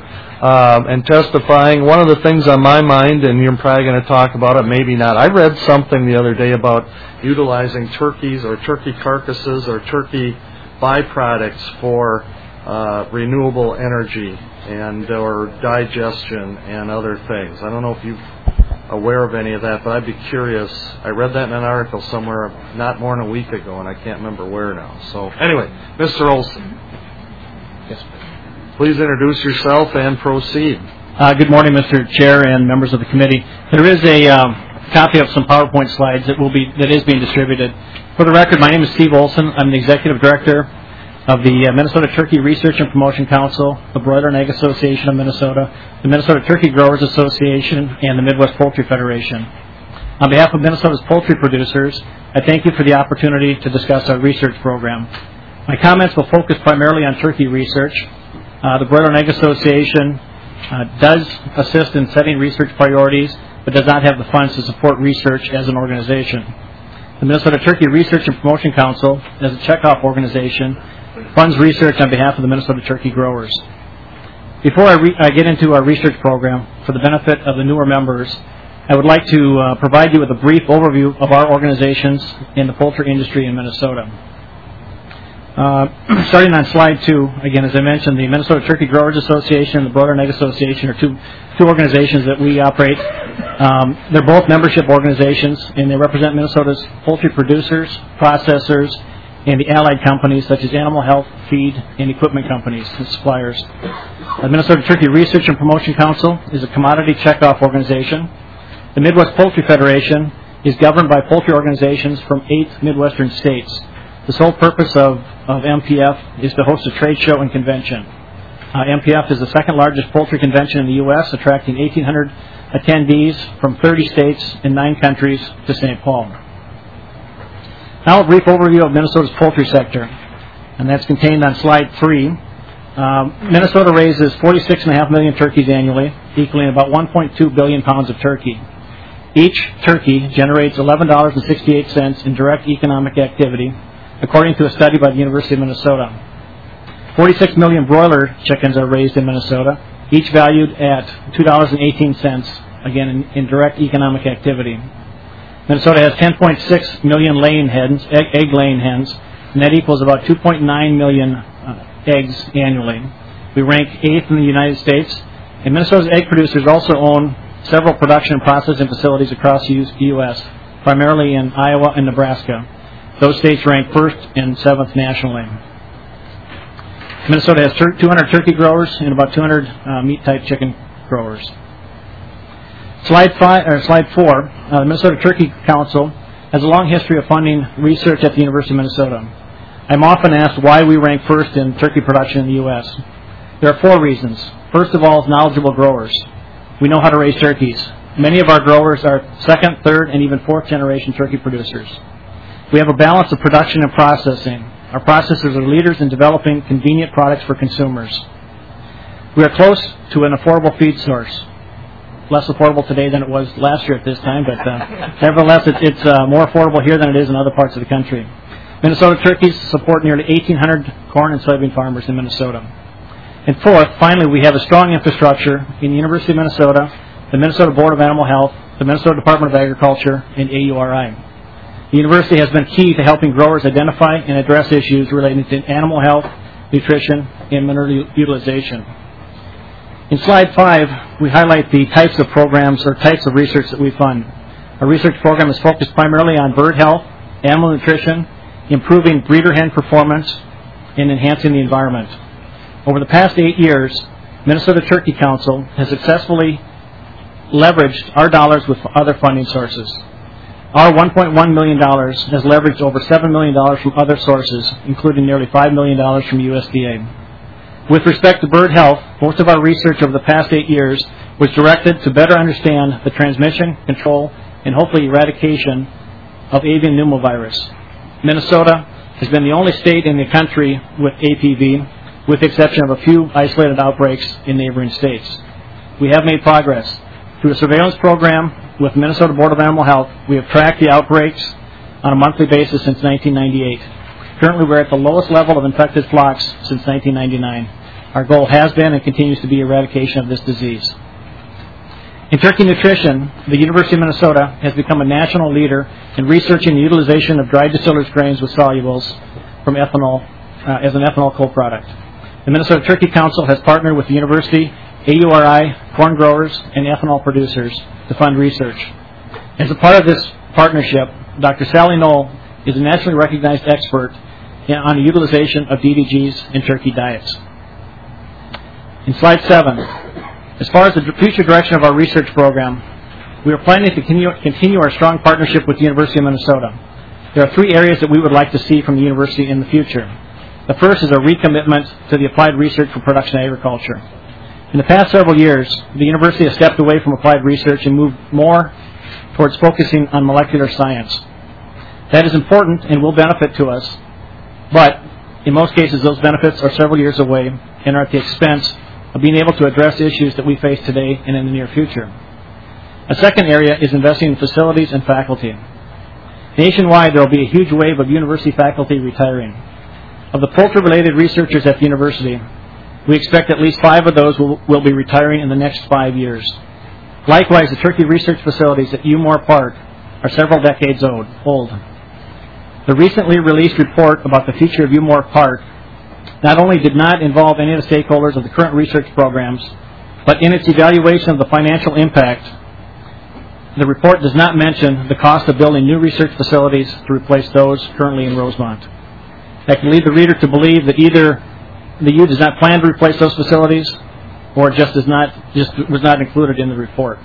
and testifying. One of the things on my mind, and you're probably going to talk about it, maybe not. I read something the other day about utilizing turkeys or turkey carcasses or turkey byproducts for renewable energy and or digestion and other things. I don't know if you're aware of any of that, but I'd be curious. I read that in an article somewhere not more than a week ago, and I can't remember where now. So anyway, Mr. Olson. Yes, please introduce yourself and proceed. Good morning, Mr. Chair and members of the committee. There is a copy of some PowerPoint slides that is being distributed. For the record, my name is Steve Olson. I'm the Executive Director of the Minnesota Turkey Research and Promotion Council, the Broiler and Egg Association of Minnesota, the Minnesota Turkey Growers Association, and the Midwest Poultry Federation. On behalf of Minnesota's poultry producers, I thank you for the opportunity to discuss our research program. My comments will focus primarily on turkey research. The Broiler and Egg Association does assist in setting research priorities, but does not have the funds to support research as an organization. The Minnesota Turkey Research and Promotion Council, as a checkoff organization, funds research on behalf of the Minnesota turkey growers. Before I get into our research program, for the benefit of the newer members, I would like to provide you with a brief overview of our organizations in the poultry industry in Minnesota. Starting on slide 2, again, as I mentioned, the Minnesota Turkey Growers Association and the Broiler and Egg Association are two organizations that we operate. They're both membership organizations, and they represent Minnesota's poultry producers, processors, and the allied companies such as animal health, feed, and equipment companies and suppliers. The Minnesota Turkey Research and Promotion Council is a commodity checkoff organization. The Midwest Poultry Federation is governed by poultry organizations from 8 Midwestern states. The sole purpose of MPF is to host a trade show and convention. MPF is the second largest poultry convention in the U.S., attracting 1,800 attendees from 30 states and 9 countries to St. Paul. Now a brief overview of Minnesota's poultry sector, and that's contained on slide 3. Minnesota raises 46.5 million turkeys annually, equaling about 1.2 billion pounds of turkey. Each turkey generates $11.68 in direct economic activity, according to a study by the University of Minnesota. 46 million broiler chickens are raised in Minnesota, each valued at $2.18, again in direct economic activity. Minnesota has 10.6 million egg-laying hens, and that equals about 2.9 million eggs annually. We rank 8th in the United States, and Minnesota's egg producers also own several production and processing facilities across the U.S., primarily in Iowa and Nebraska. Those states rank 1st and 7th nationally. Minnesota has 200 turkey growers and about 200 meat-type chicken growers. Slide 4, the Minnesota Turkey Council has a long history of funding research at the University of Minnesota. I'm often asked why we rank 1st in turkey production in the U.S. There are 4 reasons. First of all, knowledgeable growers. We know how to raise turkeys. Many of our growers are 2nd, 3rd, and even 4th generation turkey producers. We have a balance of production and processing. Our processors are leaders in developing convenient products for consumers. We are close to an affordable feed source. Less affordable today than it was last year at this time, but nevertheless, it's more affordable here than it is in other parts of the country. Minnesota turkeys support nearly 1,800 corn and soybean farmers in Minnesota. And 4th, finally, we have a strong infrastructure in the University of Minnesota, the Minnesota Board of Animal Health, the Minnesota Department of Agriculture, and AURI. The university has been key to helping growers identify and address issues relating to animal health, nutrition, and mineral utilization. In Slide 5, we highlight the types of programs or types of research that we fund. Our research program is focused primarily on bird health, animal nutrition, improving breeder hen performance, and enhancing the environment. Over the past 8 years, Minnesota Turkey Council has successfully leveraged our dollars with other funding sources. Our $1.1 million has leveraged over $7 million from other sources, including nearly $5 million from USDA. With respect to bird health, most of our research over the past 8 years was directed to better understand the transmission, control, and hopefully eradication of avian pneumovirus. Minnesota has been the only state in the country with APV, with the exception of a few isolated outbreaks in neighboring states. We have made progress. Through a surveillance program with the Minnesota Board of Animal Health, we have tracked the outbreaks on a monthly basis since 1998. Currently, we're at the lowest level of infected flocks since 1999. Our goal has been and continues to be eradication of this disease. In turkey nutrition, the University of Minnesota has become a national leader in researching the utilization of dried distillers grains with solubles from ethanol as an ethanol co-product. The Minnesota Turkey Council has partnered with the university, AURI, corn growers, and ethanol producers to fund research. As a part of this partnership, Dr. Sally Knoll is a nationally recognized expert on the utilization of DDGs in turkey diets. In Slide 7, as far as the future direction of our research program, we are planning to continue our strong partnership with the University of Minnesota. There are 3 areas that we would like to see from the university in the future. The first is a recommitment to the applied research for production agriculture. In the past several years, the university has stepped away from applied research and moved more towards focusing on molecular science. That is important and will benefit to us, but in most cases those benefits are several years away and are at the expense of being able to address issues that we face today and in the near future. A second area is investing in facilities and faculty. Nationwide, there will be a huge wave of university faculty retiring. Of the poultry-related researchers at the university, we expect at least 5 of those will be retiring in the next 5 years. Likewise, the turkey research facilities at Umore Park are several decades old. The recently released report about the future of Umore Park not only did not involve any of the stakeholders of the current research programs, but in its evaluation of the financial impact, the report does not mention the cost of building new research facilities to replace those currently in Rosemont. That can lead the reader to believe that either the U does not plan to replace those facilities, or it just was not included in the report.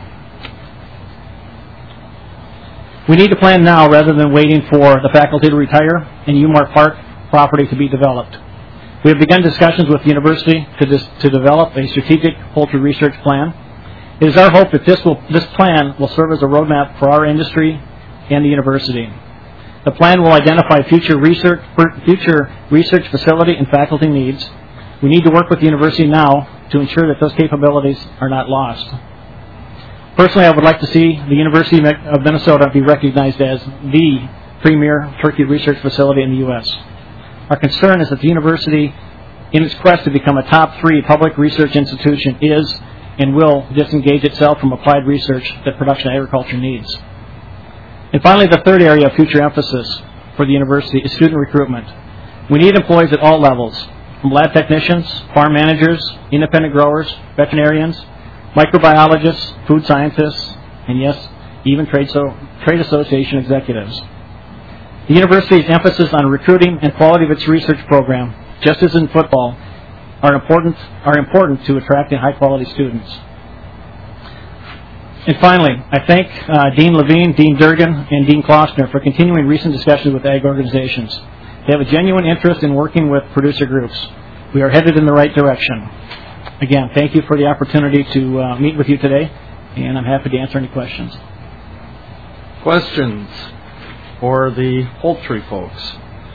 We need to plan now rather than waiting for the faculty to retire and Umore Park property to be developed. We have begun discussions with the university to develop a strategic poultry research plan. It is our hope that this plan will serve as a roadmap for our industry and the university. The plan will identify future research facility and faculty needs. We need to work with the university now to ensure that those capabilities are not lost. Personally, I would like to see the University of Minnesota be recognized as the premier turkey research facility in the U.S. Our concern is that the university, in its quest to become a top 3 public research institution, is and will disengage itself from applied research that production agriculture needs. And finally, the third area of future emphasis for the university is student recruitment. We need employees at all levels, from lab technicians, farm managers, independent growers, veterinarians, microbiologists, food scientists, and yes, even trade association executives. The university's emphasis on recruiting and quality of its research program, just as in football, are important to attracting high-quality students. And finally, I thank Dean Levine, Dean Durgan, and Dean Klossner for continuing recent discussions with ag organizations. They have a genuine interest in working with producer groups. We are headed in the right direction. Again, thank you for the opportunity to meet with you today, and I'm happy to answer any questions. Questions for the poultry folks?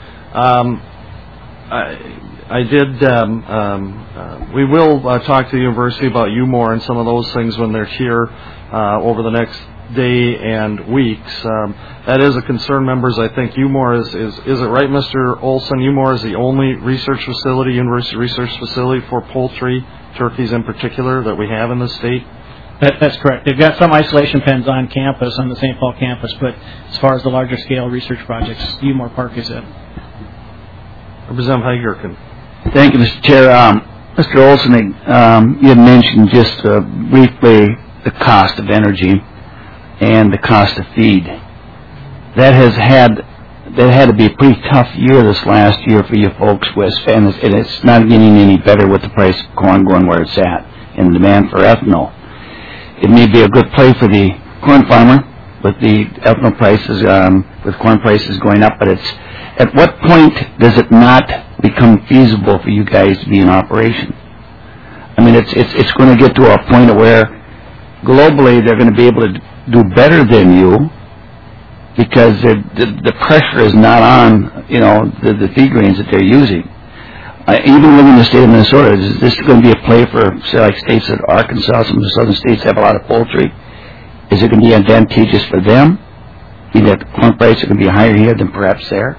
We will talk to the university about UMOR and some of those things when they're here over the next day and weeks. That is a concern, members. I think UMOR is it right, Mr. Olson? UMOR is the only research facility, university research facility for poultry, turkeys in particular, that we have in the state? That's correct. They've got some isolation pens on campus, on the St. Paul campus, but as far as the larger scale research projects, UMOR Park is it. Representative Heigerken. Thank you, Mr. Chair. Mr. Olson, you had mentioned just briefly the cost of energy and the cost of feed. That had to be a pretty tough year this last year for you folks, and it's not getting any better with the price of corn going where it's at and the demand for ethanol. It may be a good play for the corn farmer with the ethanol prices, with corn prices going up, but at what point does it not become feasible for you guys to be in operation? I mean, it's going to get to a point where globally they're going to be able to do better than you because the pressure is not on, the feed grains that they're using. Even living in the state of Minnesota, is this going to be a play for, say, like states like Arkansas, some of the southern states have a lot of poultry? Is it going to be advantageous for them? That the corn prices are going to be higher here than perhaps there?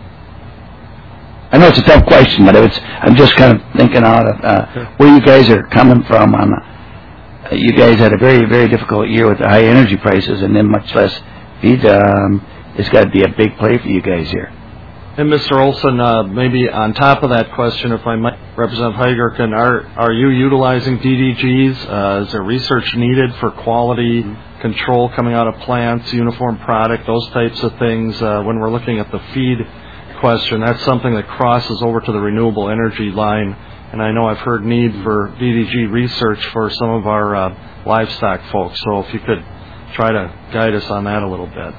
I know it's a tough question, but I'm just kind of thinking out of where you guys are coming from. You guys had a very, very difficult year with the high energy prices, and then much less feed. It's got to be a big play for you guys here. And Mr. Olson, maybe on top of that question, if I might, Representative Heigerken, are you utilizing DDGs? Is there research needed for quality control coming out of plants, uniform product, those types of things? When we're looking at the feed question, that's something that crosses over to the renewable energy line, and I know I've heard need for DDG research for some of our livestock folks. So if you could try to guide us on that a little bit.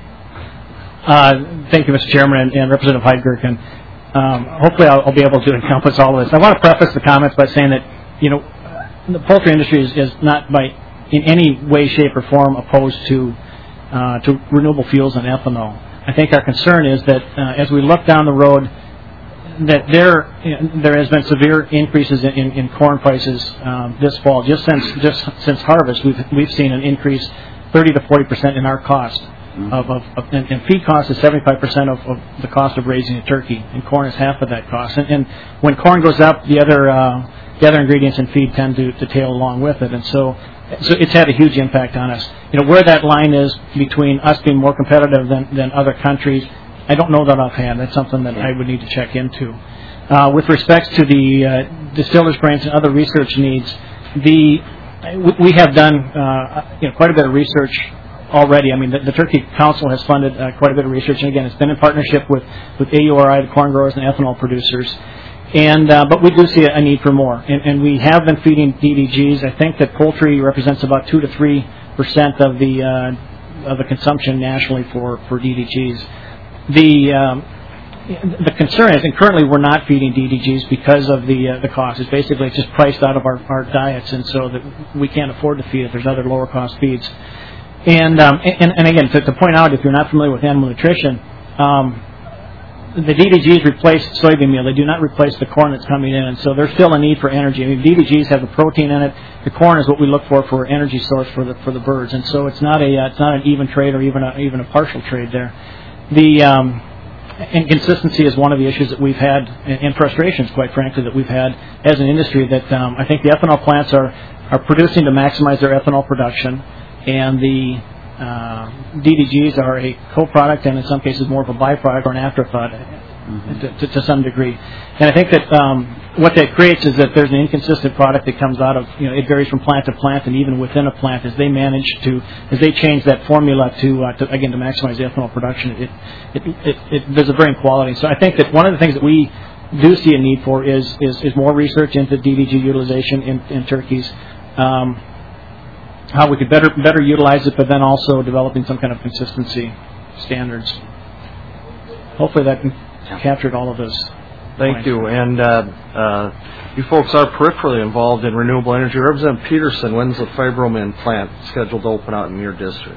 Thank you, Mr. Chairman, and Representative Heigerken. Hopefully I'll be able to encompass all of this. I want to preface the comments by saying that, the poultry industry is not in any way, shape, or form opposed to renewable fuels and ethanol. I think our concern is that as we look down the road, that there has been severe increases in corn prices this fall. Just since harvest, we've seen an increase 30 to 40% in our cost. And feed cost is 75% of the cost of raising a turkey, and corn is half of that cost. And when corn goes up, the other ingredients in feed tend to tail along with it, and so it's had a huge impact on us. Where that line is between us being more competitive than other countries, I don't know that offhand. That's something that I would need to check into. With respect to the distillers' grains and other research needs, we have done quite a bit of research already. I mean, the Turkey Council has funded quite a bit of research, and again, it's been in partnership with AURI, the corn growers, and ethanol producers. And but we do see a need for more, and we have been feeding DDGs. I think that poultry represents about 2 to 3% of the consumption nationally for DDGs. The concern is, and currently we're not feeding DDGs because of the cost. It's basically just priced out of our diets, and so that we can't afford to feed it. There's other lower cost feeds. And again, to point out, if you're not familiar with animal nutrition, the DDGs replace soybean meal. They do not replace the corn that's coming in, and so there's still a need for energy. I mean, DDGs have the protein in it. The corn is what we look for energy source for the birds, and so it's not an even trade or even a partial trade there. The inconsistency is one of the issues that we've had, and frustrations, quite frankly, that we've had as an industry. That I think the ethanol plants are producing to maximize their ethanol production. And DDGs are a co-product and in some cases more of a byproduct or an afterthought to some degree. And I think that what that creates is that there's an inconsistent product that comes out of, it varies from plant to plant and even within a plant as they change that formula to maximize the ethanol production, there's a varying quality. So I think that one of the things that we do see a need for is more research into DDG utilization in turkeys, how we could better utilize it, but then also developing some kind of consistency standards. Hopefully that captured all of those. Thank you. And you folks are peripherally involved in renewable energy. Representative Peterson, when's the Fibromin plant scheduled to open out in your district?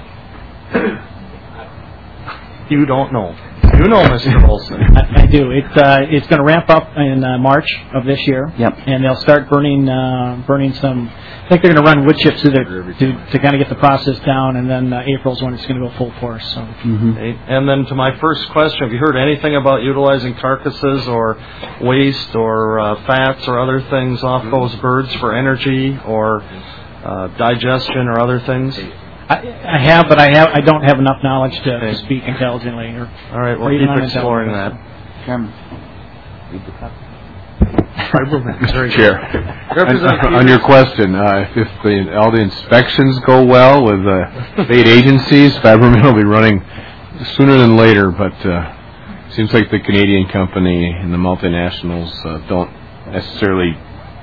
You don't know. You know, Mr. Olson. I do. It's going to ramp up in March of this year. Yep. And they'll start burning some. I think they're going to run wood chips to kind of get the process down, and then April's when it's going to go full force. So. Okay. And then to my first question, have you heard anything about utilizing carcasses or waste or fats or other things off those birds for energy or digestion or other things? I have, but I don't have enough knowledge to speak intelligently. All right, we'll keep exploring that. Chair, on your question, if all the inspections go well with state agencies, Fibromin will be running sooner than later, but seems like the Canadian company and the multinationals don't necessarily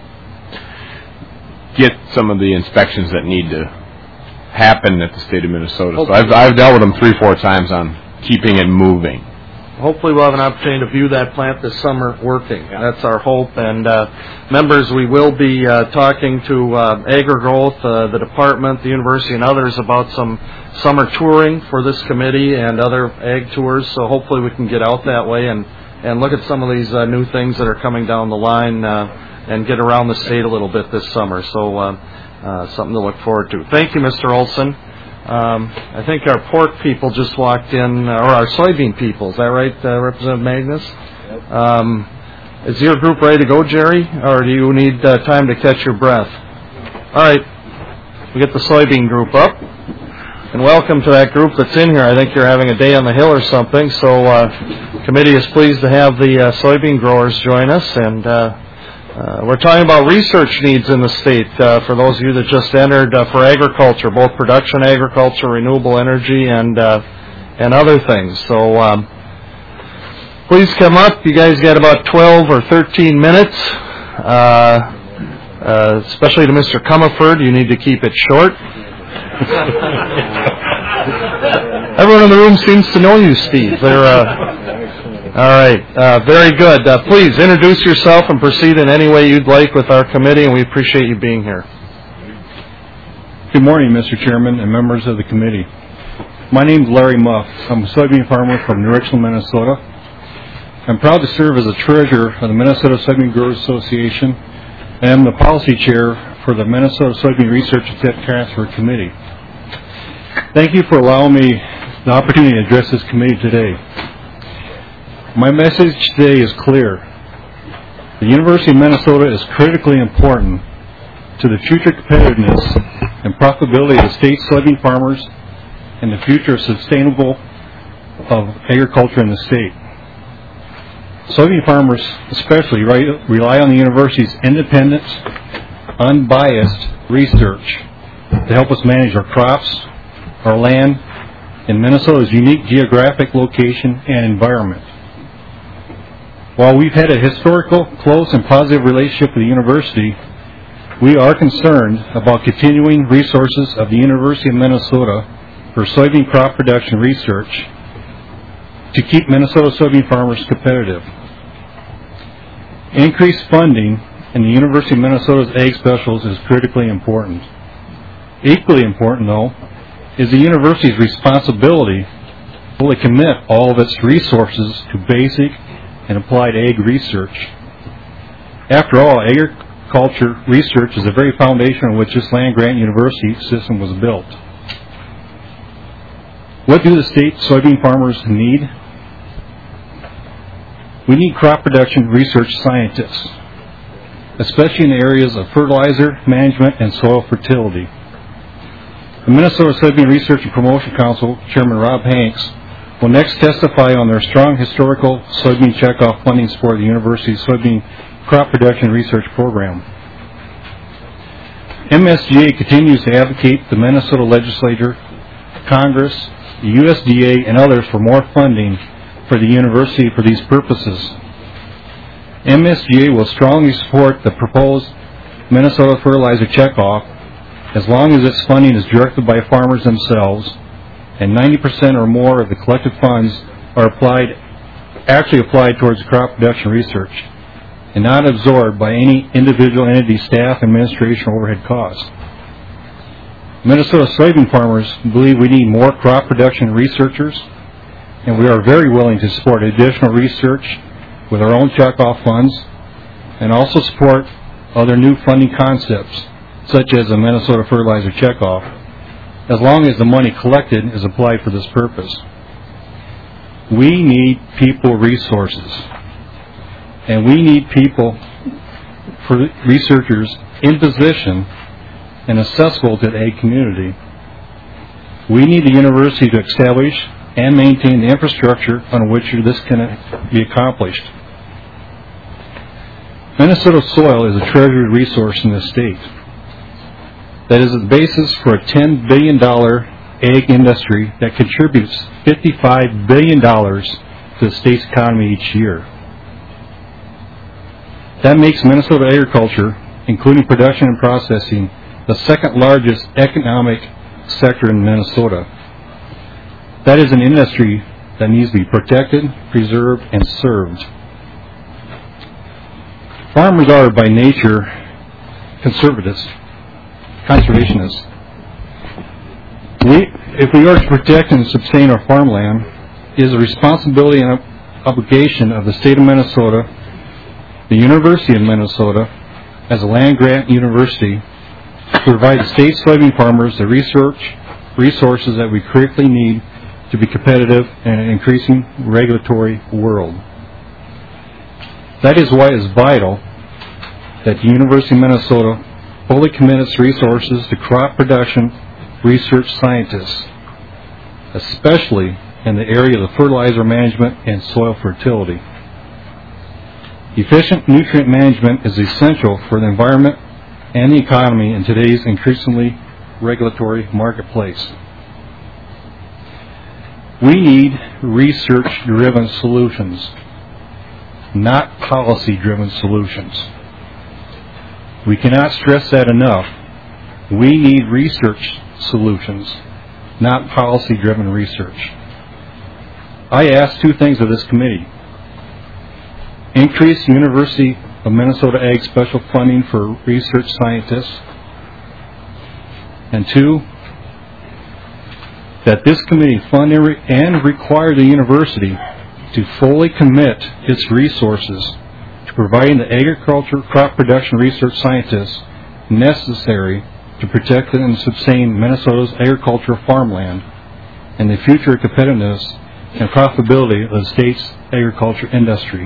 get some of the inspections that need to happen at the state of Minnesota. So I've dealt with them 3-4 times on keeping it moving. Hopefully we'll have an opportunity to view that plant this summer working. That's our hope. And members, we will be talking to Agri-Growth, the department, the university, and others about some summer touring for this committee and other ag tours. So hopefully we can get out that way and look at some of these new things that are coming down the line and get around the state a little bit this summer. So something to look forward to. Thank you, Mr. Olson. I think our pork people just walked in, or our soybean people. Is that right, Representative Magnus? Is your group ready to go, Jerry, or do you need time to catch your breath? All right. We get the soybean group up. And welcome to that group that's in here. I think you're having a day on the hill or something. So committee is pleased to have the soybean growers join us. And we're talking about research needs in the state for those of you that just entered for agriculture, both production agriculture, renewable energy, and other things. So please come up. You guys got about 12 or 13 minutes, especially to Mr. Comerford. You need to keep it short. Everyone in the room seems to know you, Steve. All right. Very good. Please introduce yourself and proceed in any way you'd like with our committee, and we appreciate you being here. Good morning, Mr. Chairman and members of the committee. My name is Larry Muff. I'm a soybean farmer from New Richland, Minnesota. I'm proud to serve as the treasurer of the Minnesota Soybean Growers Association and I'm the policy chair for the Minnesota Soybean Research and Tech Transfer Committee. Thank you for allowing me the opportunity to address this committee today. My message today is clear. The University of Minnesota is critically important to the future competitiveness and profitability of the state's soybean farmers and the future sustainable of agriculture in the state. Soybean farmers especially rely on the university's independent, unbiased research to help us manage our crops, our land, and Minnesota's unique geographic location and environment. While we've had a historical, close, and positive relationship with the university, we are concerned about continuing resources of the University of Minnesota for soybean crop production research to keep Minnesota soybean farmers competitive. Increased funding in the University of Minnesota's Ag Specials is critically important. Equally important, though, is the university's responsibility to fully commit all of its resources to basic and applied ag research. After all, agriculture research is the very foundation on which this land-grant university system was built. What do the state soybean farmers need? We need crop production research scientists, especially in the areas of fertilizer management and soil fertility. The Minnesota Soybean Research and Promotion Council Chairman Rob Hanks will next testify on their strong historical soybean checkoff funding support of the University's soybean crop production research program. MSGA continues to advocate the Minnesota Legislature, Congress, the USDA, and others for more funding for the university for these purposes. MSGA will strongly support the proposed Minnesota fertilizer checkoff as long as its funding is directed by farmers themselves and 90% or more of the collected funds are actually applied towards crop production research and not absorbed by any individual entity staff, administration, or overhead costs. Minnesota soybean farmers believe we need more crop production researchers, and we are very willing to support additional research with our own checkoff funds and also support other new funding concepts, such as the Minnesota fertilizer checkoff, as long as the money collected is applied for this purpose. We need people resources, and we need people for researchers in position and accessible to the ag community. We need the university to establish and maintain the infrastructure on which this can be accomplished. Minnesota soil is a treasured resource in this state that is the basis for a $10 billion ag industry that contributes $55 billion to the state's economy each year. That makes Minnesota agriculture, including production and processing, the second largest economic sector in Minnesota. That is an industry that needs to be protected, preserved, and served. Farmers are, by nature, conservationists. If we are to protect and sustain our farmland, it is a responsibility and obligation of the state of Minnesota, the University of Minnesota, as a land-grant university, to provide the state's soybean farmers the resources that we critically need to be competitive in an increasing regulatory world. That is why it is vital that the University of Minnesota fully commit its resources to crop production research scientists, especially in the area of fertilizer management and soil fertility. Efficient nutrient management is essential for the environment and the economy in today's increasingly regulatory marketplace. We need research-driven solutions, not policy-driven solutions. We cannot stress that enough. We need research solutions, not policy-driven research. I ask two things of this committee. Increase University of Minnesota Ag special funding for research scientists. And two, that this committee fund and require the university to fully commit its resources to providing the agriculture crop production research scientists necessary to protect and sustain Minnesota's agricultural farmland and the future competitiveness and profitability of the state's agriculture industry.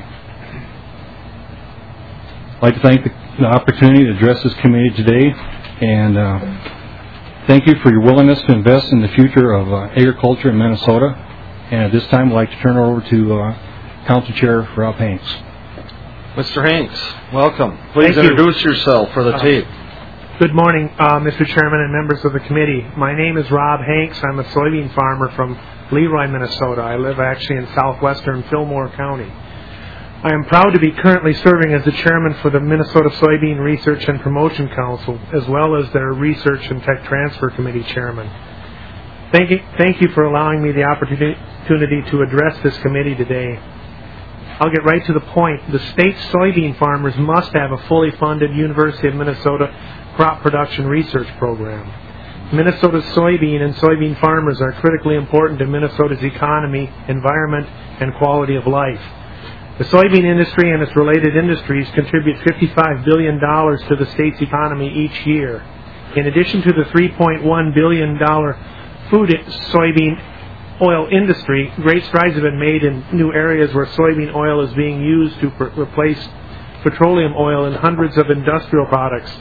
I'd like to thank the opportunity to address this committee today, and thank you for your willingness to invest in the future of agriculture in Minnesota. And at this time, I'd like to turn it over to Council Chair Rob Hanks. Mr. Hanks, welcome. Please introduce yourself for the tape. Good morning, Mr. Chairman and members of the committee. My name is Rob Hanks. I'm a soybean farmer from Leroy, Minnesota. I live actually in southwestern Fillmore County. I am proud to be currently serving as the chairman for the Minnesota Soybean Research and Promotion Council, as well as their Research and Tech Transfer Committee chairman. Thank you for allowing me the opportunity to address this committee today. I'll get right to the point. The state's soybean farmers must have a fully funded University of Minnesota crop production research program. Minnesota's soybean and soybean farmers are critically important to Minnesota's economy, environment, and quality of life. The soybean industry and its related industries contribute $55 billion to the state's economy each year. In addition to the $3.1 billion food soybean oil industry, great strides have been made in new areas where soybean oil is being used to replace petroleum oil in hundreds of industrial products,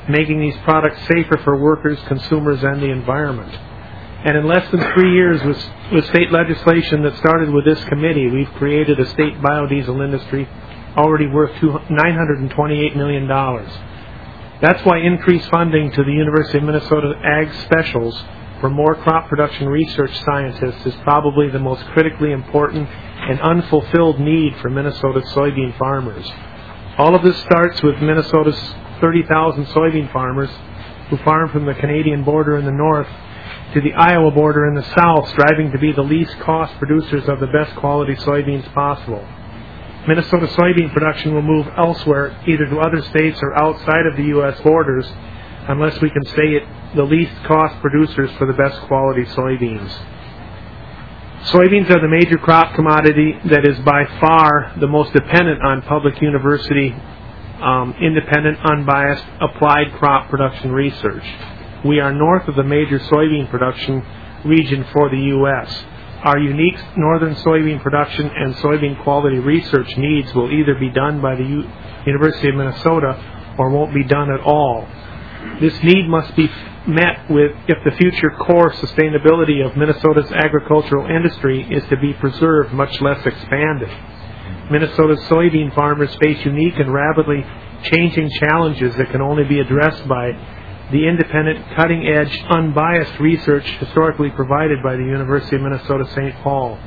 making these products safer for workers, consumers, and the environment. And in less than 3 years with state legislation that started with this committee, we've created a state biodiesel industry already worth $928 million. That's why increased funding to the University of Minnesota Ag Specials for more crop production research scientists is probably the most critically important and unfulfilled need for Minnesota's soybean farmers. All of this starts with Minnesota's 30,000 soybean farmers who farm from the Canadian border in the north to the Iowa border in the south, striving to be the least cost producers of the best quality soybeans possible. Minnesota soybean production will move elsewhere, either to other states or outside of the U.S. borders, unless we can stay at the least cost producers for the best quality soybeans. Soybeans are the major crop commodity that is by far the most dependent on public university, independent, unbiased, applied crop production research. We are north of the major soybean production region for the U.S. Our unique northern soybean production and soybean quality research needs will either be done by the University of Minnesota or won't be done at all. This need must be met with if the future core sustainability of Minnesota's agricultural industry is to be preserved, much less expanded. Minnesota's soybean farmers face unique and rapidly changing challenges that can only be addressed by the independent, cutting-edge, unbiased research historically provided by the University of Minnesota St. Paul.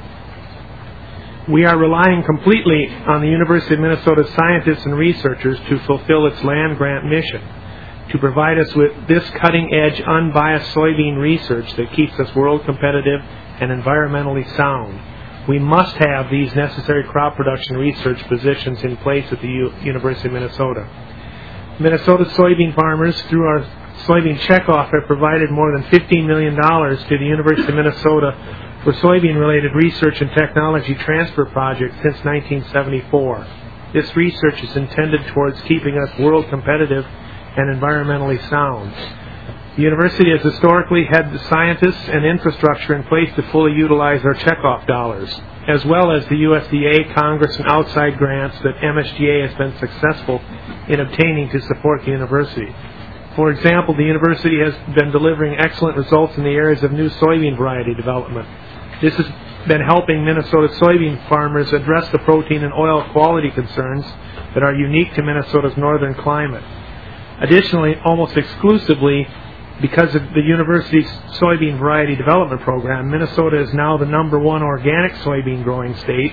We are relying completely on the University of Minnesota's scientists and researchers to fulfill its land-grant mission, to provide us with this cutting-edge, unbiased soybean research that keeps us world competitive and environmentally sound. We must have these necessary crop production research positions in place at the University of Minnesota. Minnesota soybean farmers, through our soybean checkoff, have provided more than $15 million to the University of Minnesota for soybean-related research and technology transfer projects since 1974. This research is intended towards keeping us world competitive and environmentally sound. The university has historically had the scientists and infrastructure in place to fully utilize our checkoff dollars, as well as the USDA, Congress, and outside grants that MSGA has been successful in obtaining to support the university. For example, the university has been delivering excellent results in the areas of new soybean variety development. This has been helping Minnesota soybean farmers address the protein and oil quality concerns that are unique to Minnesota's northern climate. Additionally, almost exclusively because of the university's soybean variety development program, Minnesota is now the #1 organic soybean growing state,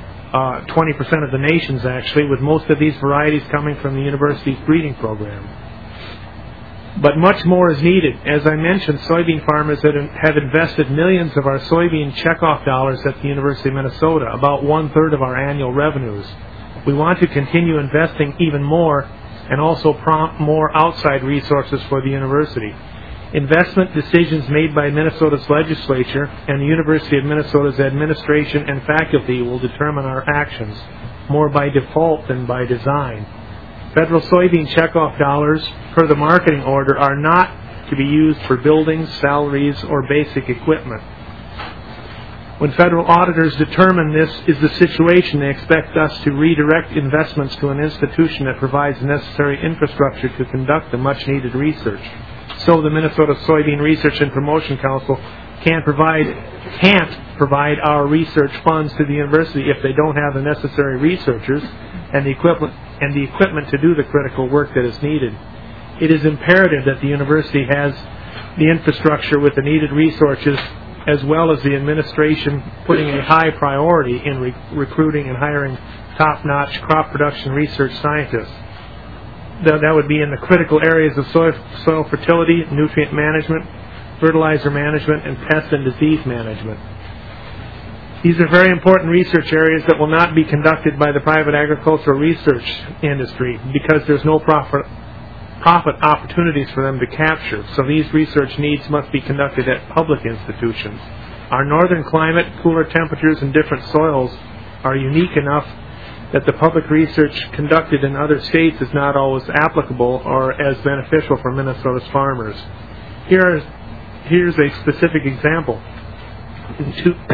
20% of the nation's actually, with most of these varieties coming from the university's breeding program. But much more is needed. As I mentioned, soybean farmers have invested millions of our soybean checkoff dollars at the University of Minnesota, about 1/3 of our annual revenues. We want to continue investing even more and also prompt more outside resources for the university. Investment decisions made by Minnesota's legislature and the University of Minnesota's administration and faculty will determine our actions, more by default than by design. Federal soybean checkoff dollars, per the marketing order, are not to be used for buildings, salaries, or basic equipment. When federal auditors determine this is the situation, they expect us to redirect investments to an institution that provides the necessary infrastructure to conduct the much-needed research. So the Minnesota Soybean Research and Promotion Council can't provide our research funds to the university if they don't have the necessary researchers and the equipment to do the critical work that is needed. It is imperative that the university has the infrastructure with the needed resources, as well as the administration putting a high priority in recruiting and hiring top-notch crop production research scientists. That would be in the critical areas of soil fertility, nutrient management, fertilizer management, and pest and disease management. These are very important research areas that will not be conducted by the private agricultural research industry because there's no profit opportunities for them to capture. So these research needs must be conducted at public institutions. Our northern climate, cooler temperatures, and different soils are unique enough that the public research conducted in other states is not always applicable or as beneficial for Minnesota's farmers. Here's a specific example. In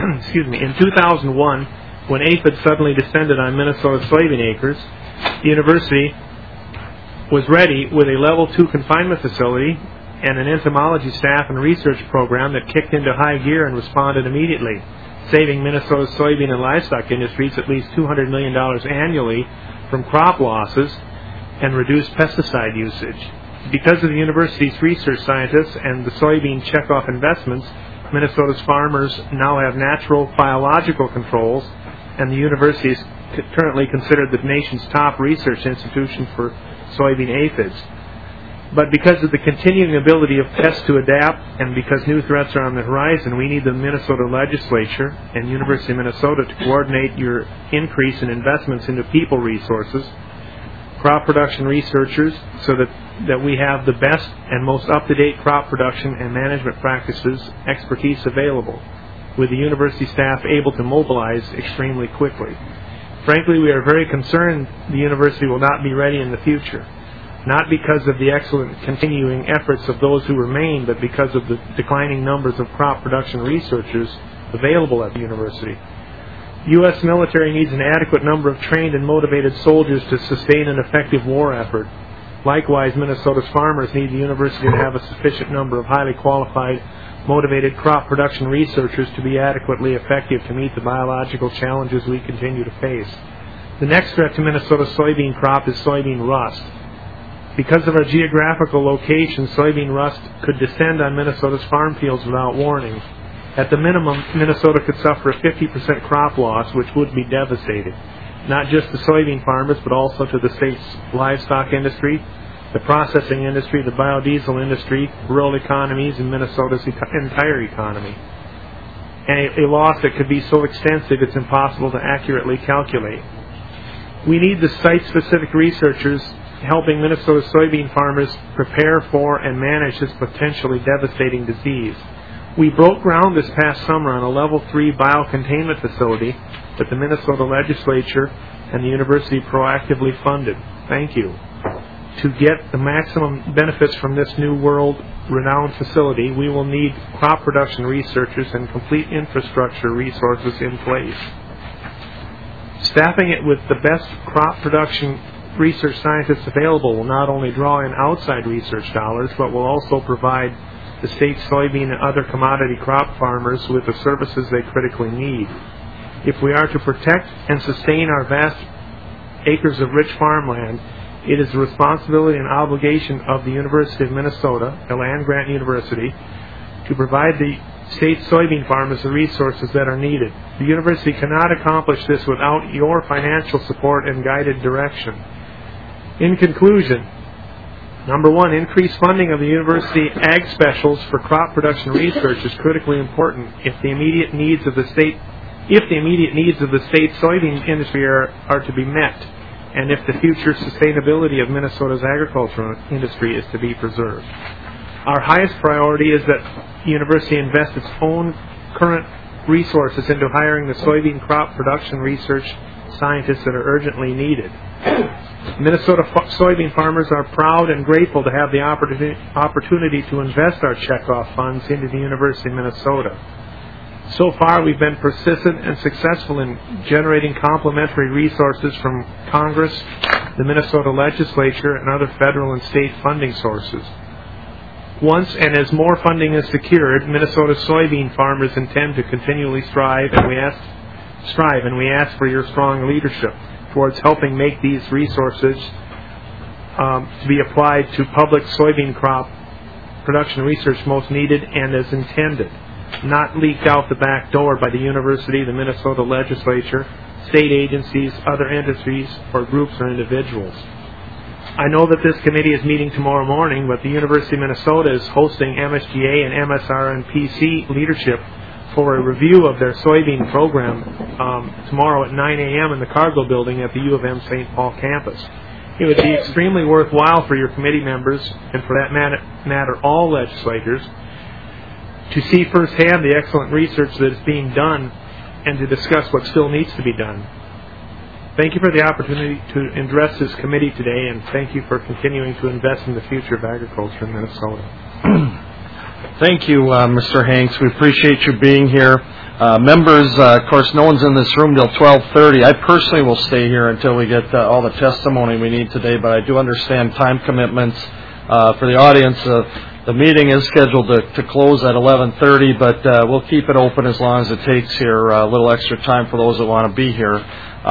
2001, when aphid suddenly descended on Minnesota soybean acres, the university was ready with a level 2 confinement facility and an entomology staff and research program that kicked into high gear and responded immediately, saving Minnesota's soybean and livestock industries at least $200 million annually from crop losses and reduced pesticide usage. Because of the university's research scientists and the soybean checkoff investments, Minnesota's farmers now have natural biological controls, and the university is currently considered the nation's top research institution for soybean aphids. But because of the continuing ability of pests to adapt and because new threats are on the horizon, we need the Minnesota legislature and University of Minnesota to coordinate your increase in investments into people resources, crop production researchers, so that we have the best and most up-to-date crop production and management practices expertise available, with the university staff able to mobilize extremely quickly. Frankly, we are very concerned the university will not be ready in the future, not because of the excellent continuing efforts of those who remain, but because of the declining numbers of crop production researchers available at the university. The U.S. military needs an adequate number of trained and motivated soldiers to sustain an effective war effort. Likewise, Minnesota's farmers need the university to have a sufficient number of highly qualified, motivated crop production researchers to be adequately effective to meet the biological challenges we continue to face. The next threat to Minnesota's soybean crop is soybean rust. Because of our geographical location, soybean rust could descend on Minnesota's farm fields without warning. At the minimum, Minnesota could suffer a 50% crop loss, which would be devastating, not just to soybean farmers, but also to the state's livestock industry, the processing industry, the biodiesel industry, rural economies, and Minnesota's entire economy. And a loss that could be so extensive it's impossible to accurately calculate. We need the site-specific researchers helping Minnesota soybean farmers prepare for and manage this potentially devastating disease. We broke ground this past summer on a Level 3 biocontainment facility that the Minnesota legislature and the university proactively funded. Thank you. To get the maximum benefits from this new world-renowned facility, we will need crop production researchers and complete infrastructure resources in place. Staffing it with the best crop production research scientists available will not only draw in outside research dollars, but will also provide the state's soybean and other commodity crop farmers with the services they critically need. If we are to protect and sustain our vast acres of rich farmland, it is the responsibility and obligation of the University of Minnesota, a land-grant university, to provide the state's soybean farmers the resources that are needed. The university cannot accomplish this without your financial support and guided direction. In conclusion, number one, increased funding of the university ag specials for crop production research is critically important if the immediate needs of the state soybean industry are to be met, and if the future sustainability of Minnesota's agricultural industry is to be preserved. Our highest priority is that the university invest its own current resources into hiring the soybean crop production research scientists that are urgently needed. Minnesota soybean farmers are proud and grateful to have the opportunity to invest our checkoff funds into the University of Minnesota. So far, we've been persistent and successful in generating complementary resources from Congress, the Minnesota legislature, and other federal and state funding sources. Once and as more funding is secured, Minnesota soybean farmers intend to continually strive, and we ask for your strong leadership towards helping make these resources to be applied to public soybean crop production research most needed and as intended, not leaked out the back door by the university, the Minnesota legislature, state agencies, other entities, or groups or individuals. I know that this committee is meeting tomorrow morning, but the University of Minnesota is hosting MSGA and MSRNPC leadership for a review of their soybean program tomorrow at 9 a.m. in the Cargill building at the U of M St. Paul campus. It would be extremely worthwhile for your committee members, and for that matter all legislators, to see firsthand the excellent research that is being done and to discuss what still needs to be done. Thank you for the opportunity to address this committee today, and thank you for continuing to invest in the future of agriculture in Minnesota. Thank you, Mr. Hanks. We appreciate you being here. Members, of course, no one's in this room till 12:30. I personally will stay here until we get all the testimony we need today, but I do understand time commitments for the audience. The meeting is scheduled to close at 11:30, but we'll keep it open as long as it takes here, a little extra time for those that want to be here.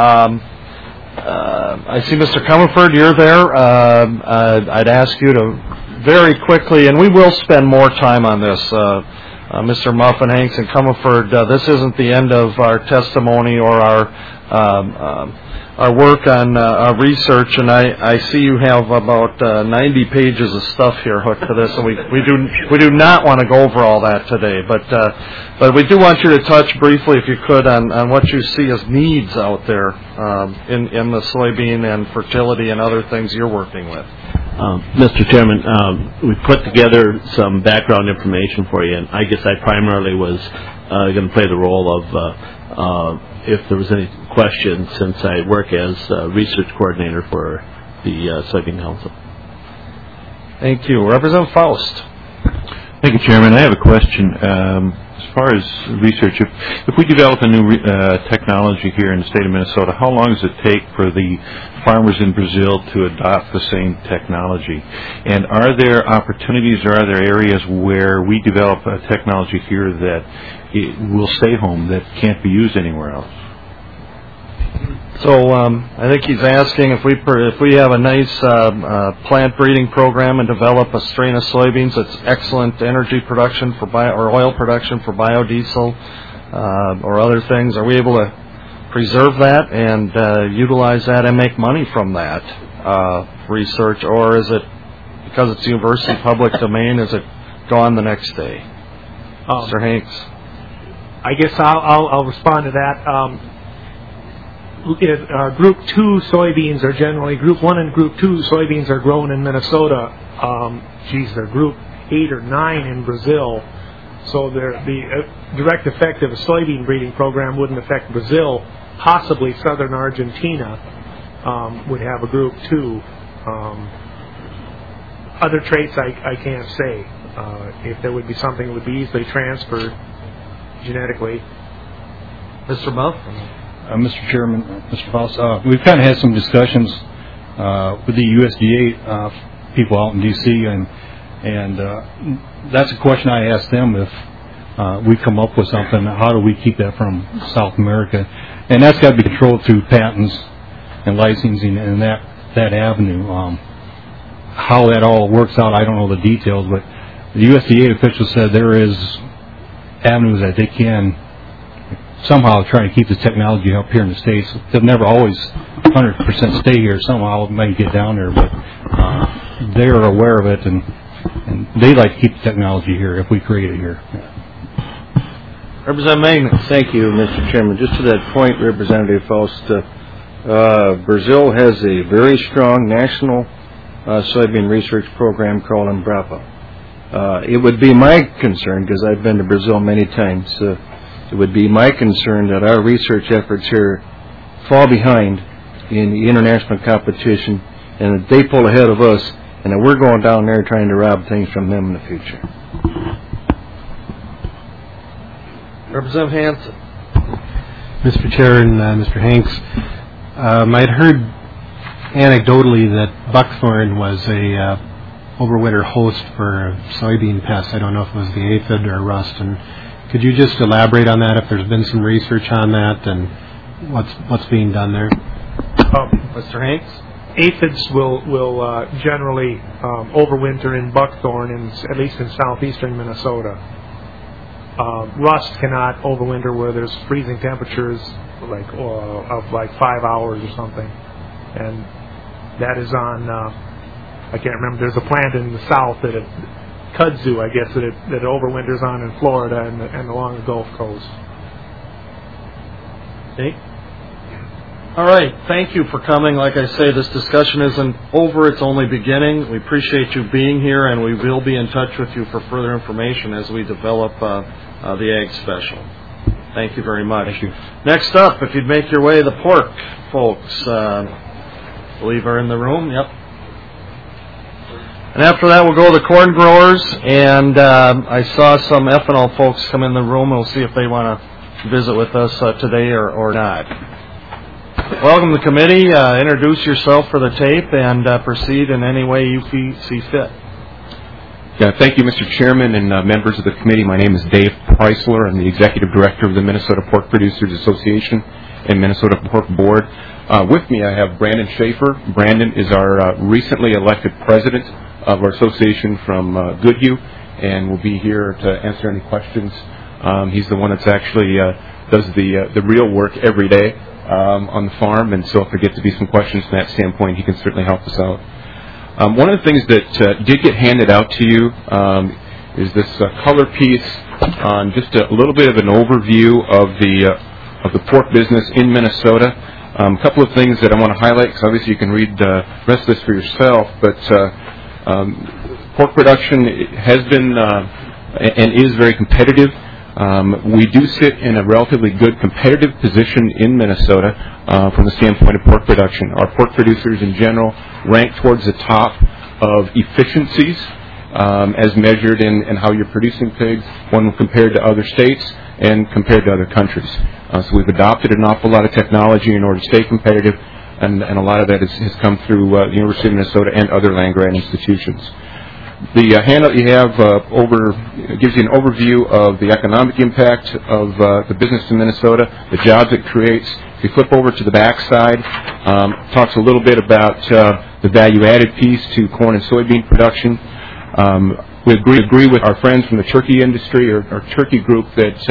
I see Mr. Comerford, you're there. I'd ask you to very quickly, and we will spend more time on this, Mr. Muff and Hanks and Comerford. This isn't the end of our testimony or our work on research, and I see you have about 90 pages of stuff here hooked to this, and we do not want to go over all that today, but we do want you to touch briefly, if you could, on what you see as needs out there in the soybean and fertility and other things you're working with. Mr. Chairman, we put together some background information for you, and I guess I primarily was going to play the role of if there was any questions, since I work as research coordinator for the Soybean Council. Thank you. Representative Faust. Thank you, Chairman. I have a question. As far as research, if we develop a new technology here in the state of Minnesota, how long does it take for the farmers in Brazil to adopt the same technology? And are there opportunities or are there areas where we develop a technology here that it will stay home, that can't be used anywhere else? So I think he's asking if we have a nice plant breeding program and develop a strain of soybeans that's excellent energy production for or oil production for biodiesel or other things, are we able to preserve that and utilize that and make money from that research, or is it, because it's university public domain, is it gone the next day? Mr. Hanks. I guess I'll respond to that. Group 2 soybeans are generally, Group 1 and Group 2 soybeans are grown in Minnesota. They're Group 8 or 9 in Brazil. So the direct effect of a soybean breeding program wouldn't affect Brazil. Possibly southern Argentina would have a Group 2. Other traits I can't say. If there would be something that would be easily transferred genetically. Mr. Muff? Mr. Chairman, Mr. Faust, we've kind of had some discussions with the USDA people out in D.C., and that's a question I asked them. If we come up with something, how do we keep that from South America? And that's got to be controlled through patents and licensing and that avenue. How that all works out, I don't know the details, but the USDA officials said there is avenues that they can somehow try to keep the technology up here in the States. They'll never always 100% stay here. Somehow it might get down there, but they're aware of it, and they like to keep the technology here if we create it here. Representative Magnus. Thank you, Mr. Chairman. Just to that point, Representative Faust, Brazil has a very strong national soybean research program called Embrapa. It would be my concern, because I've been to Brazil many times, it would be my concern that our research efforts here fall behind in the international competition, and that they pull ahead of us, and that we're going down there trying to rob things from them in the future. Representative Hansen. Mr. Chair and Mr. Hanks, I'd heard anecdotally that buckthorn was a overwinter host for soybean pests. I don't know if it was the aphid or rust, and could you just elaborate on that, if there's been some research on that and what's being done there? Mr. Hanks? Aphids will generally overwinter in buckthorn, at least in southeastern Minnesota. Rust cannot overwinter where there's freezing temperatures of 5 hours or something. And that is on, I can't remember, there's a plant in the south that kudzu, I guess, that it overwinters on in Florida and along the Gulf Coast. Okay. All right. Thank you for coming. Like I say, this discussion isn't over. It's only beginning. We appreciate you being here, and we will be in touch with you for further information as we develop the Ag Special. Thank you very much. Thank you. Next up, if you'd make your way, the pork folks, I believe are in the room. Yep. And after that, we'll go to the corn growers, and I saw some ethanol folks come in the room. We'll see if they want to visit with us today or not. Welcome to the committee. Introduce yourself for the tape and proceed in any way you see fit. Yeah, thank you, Mr. Chairman and members of the committee. My name is Dave Preisler. I'm the Executive Director of the Minnesota Pork Producers Association and Minnesota Pork Board. With me, I have Brandon Schaefer. Brandon is our recently elected president of our association from Goodhue, and will be here to answer any questions. He's the one that's actually does the real work every day on the farm, and so if there get to be some questions from that standpoint, he can certainly help us out. One of the things that did get handed out to you is this color piece on just a little bit of an overview of the pork business in Minnesota. A couple of things that I want to highlight, because obviously you can read the rest of this for yourself, but pork production has been and is very competitive. We do sit in a relatively good competitive position in Minnesota from the standpoint of pork production. Our pork producers in general rank towards the top of efficiencies as measured in how you're producing pigs, when compared to other states and compared to other countries. So we've adopted an awful lot of technology in order to stay competitive, and a lot of that has come through the University of Minnesota and other land-grant institutions. The handout you have gives you an overview of the economic impact of the business in Minnesota, the jobs it creates. If you flip over to the back side, talks a little bit about the value-added piece to corn and soybean production. We agree with our friends from the turkey industry or turkey group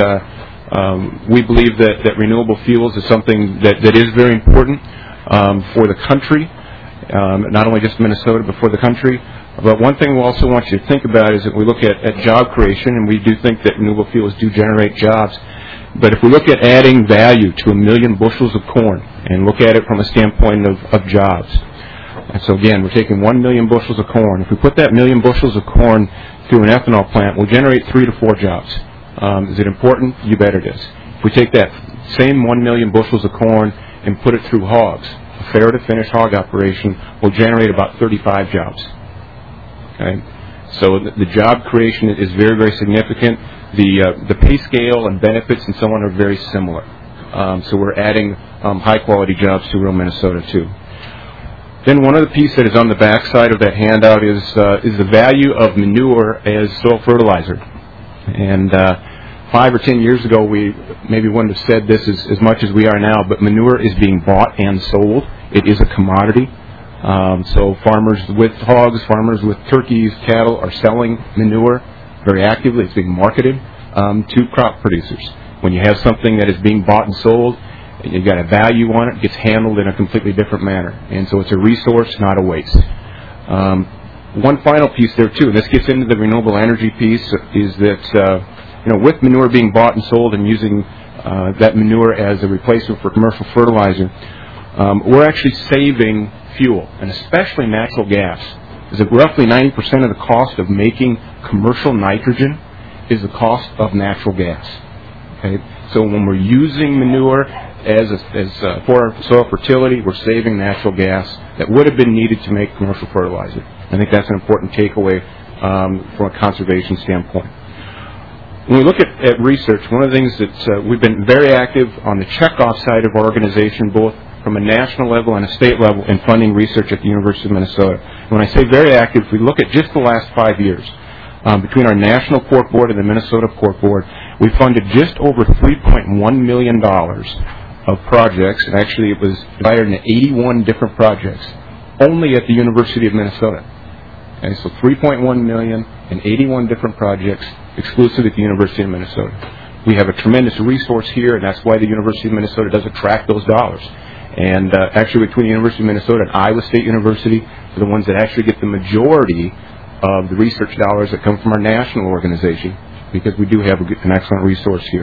that we believe that renewable fuels is something that is very important for the country, not only just Minnesota, but for the country. But one thing we also want you to think about is that we look at job creation, and we do think that renewable fuels do generate jobs. But if we look at adding value to 1 million bushels of corn and look at it from a standpoint of jobs, and so again, we're taking 1 million bushels of corn. If we put that 1 million bushels of corn through an ethanol plant, we'll generate 3 to 4 jobs. Is it important? You bet it is. If we take that same 1 million bushels of corn and put it through hogs, a fair-to-finish hog operation will generate about 35 jobs. Okay. So the job creation is very, very significant. The pay scale and benefits and so on are very similar. So we're adding high-quality jobs to rural Minnesota, too. Then one other piece that is on the back side of that handout is the value of manure as soil fertilizer. And 5 or 10 years ago, we maybe wouldn't have said this as much as we are now, but manure is being bought and sold. It is a commodity. So farmers with hogs, farmers with turkeys, cattle are selling manure very actively. It's being marketed to crop producers. When you have something that is being bought and sold, you've got a value on it. It gets handled in a completely different manner. And so it's a resource, not a waste. One final piece there, too, and this gets into the renewable energy piece, is that with manure being bought and sold and using that manure as a replacement for commercial fertilizer, we're actually saving fuel, and especially natural gas. Is that roughly 90% of the cost of making commercial nitrogen is the cost of natural gas. Okay, so when we're using manure for soil fertility, we're saving natural gas that would have been needed to make commercial fertilizer. I think that's an important takeaway from a conservation standpoint. When we look at research, one of the things that we've been very active on the checkoff side of our organization, both from a national level and a state level, in funding research at the University of Minnesota. When I say very active, if we look at just the last 5 years, between our National Pork Board and the Minnesota Pork Board, we funded just over $3.1 million of projects, and actually it was divided into 81 different projects, only at the University of Minnesota. And so $3.1 million and 81 different projects exclusive at the University of Minnesota. We have a tremendous resource here, and that's why the University of Minnesota does attract those dollars. And actually between the University of Minnesota and Iowa State University are the ones that actually get the majority of the research dollars that come from our national organization, because we do have an excellent resource here.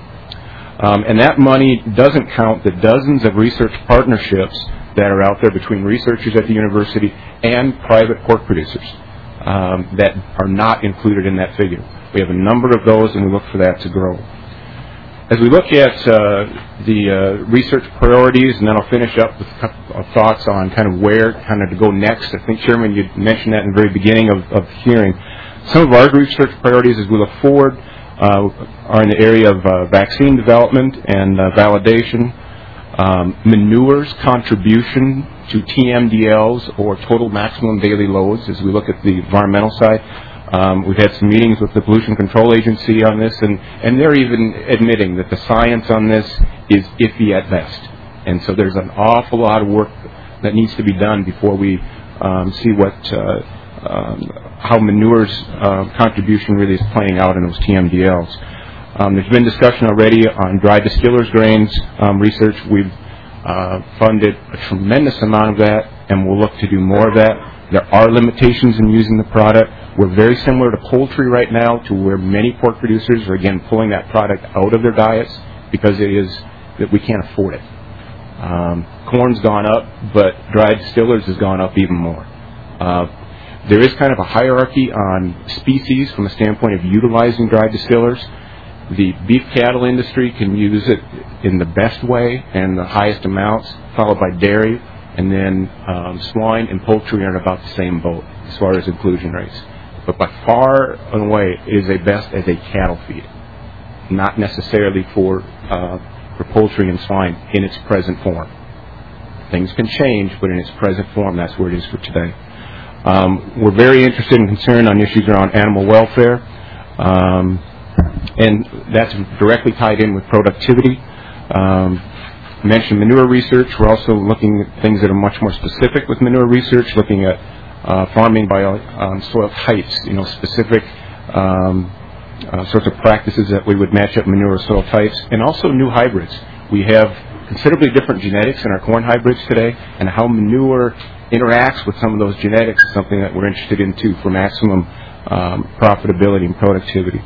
And that money doesn't count the dozens of research partnerships that are out there between researchers at the university and private pork producers that are not included in that figure. We have a number of those, and we look for that to grow. As we look at the research priorities, and then I'll finish up with a couple of thoughts on kind of where kind of to go next. I think, Chairman, you mentioned that in the very beginning of the hearing. Some of our research priorities as we look forward are in the area of vaccine development and validation, manures contribution to TMDLs or total maximum daily loads as we look at the environmental side. We've had some meetings with the Pollution Control Agency on this, and they're even admitting that the science on this is iffy at best. And so there's an awful lot of work that needs to be done before we see how manures contribution really is playing out in those TMDLs. There's been discussion already on dry distillers grains research. We've funded a tremendous amount of that, and we'll look to do more of that. There are limitations in using the product. We're very similar to poultry right now, to where many pork producers are, again, pulling that product out of their diets because it is that we can't afford it. Corn's gone up, but dry distillers has gone up even more. There is kind of a hierarchy on species from a standpoint of utilizing dry distillers. The beef cattle industry can use it in the best way and the highest amounts, followed by dairy, and then swine and poultry are in about the same boat as far as inclusion rates. But by far and away, it is a best as a cattle feed, not necessarily for poultry and swine in its present form. Things can change, but in its present form, that's where it is for today. We're very interested and concerned on issues around animal welfare, and that's directly tied in with productivity. I mentioned manure research. We're also looking at things that are much more specific with manure research, looking at farming by soil types, specific sorts of practices that we would match up manure soil types, and also new hybrids. We have considerably different genetics in our corn hybrids today, and how manure interacts with some of those genetics is something that we're interested in too for maximum profitability and productivity.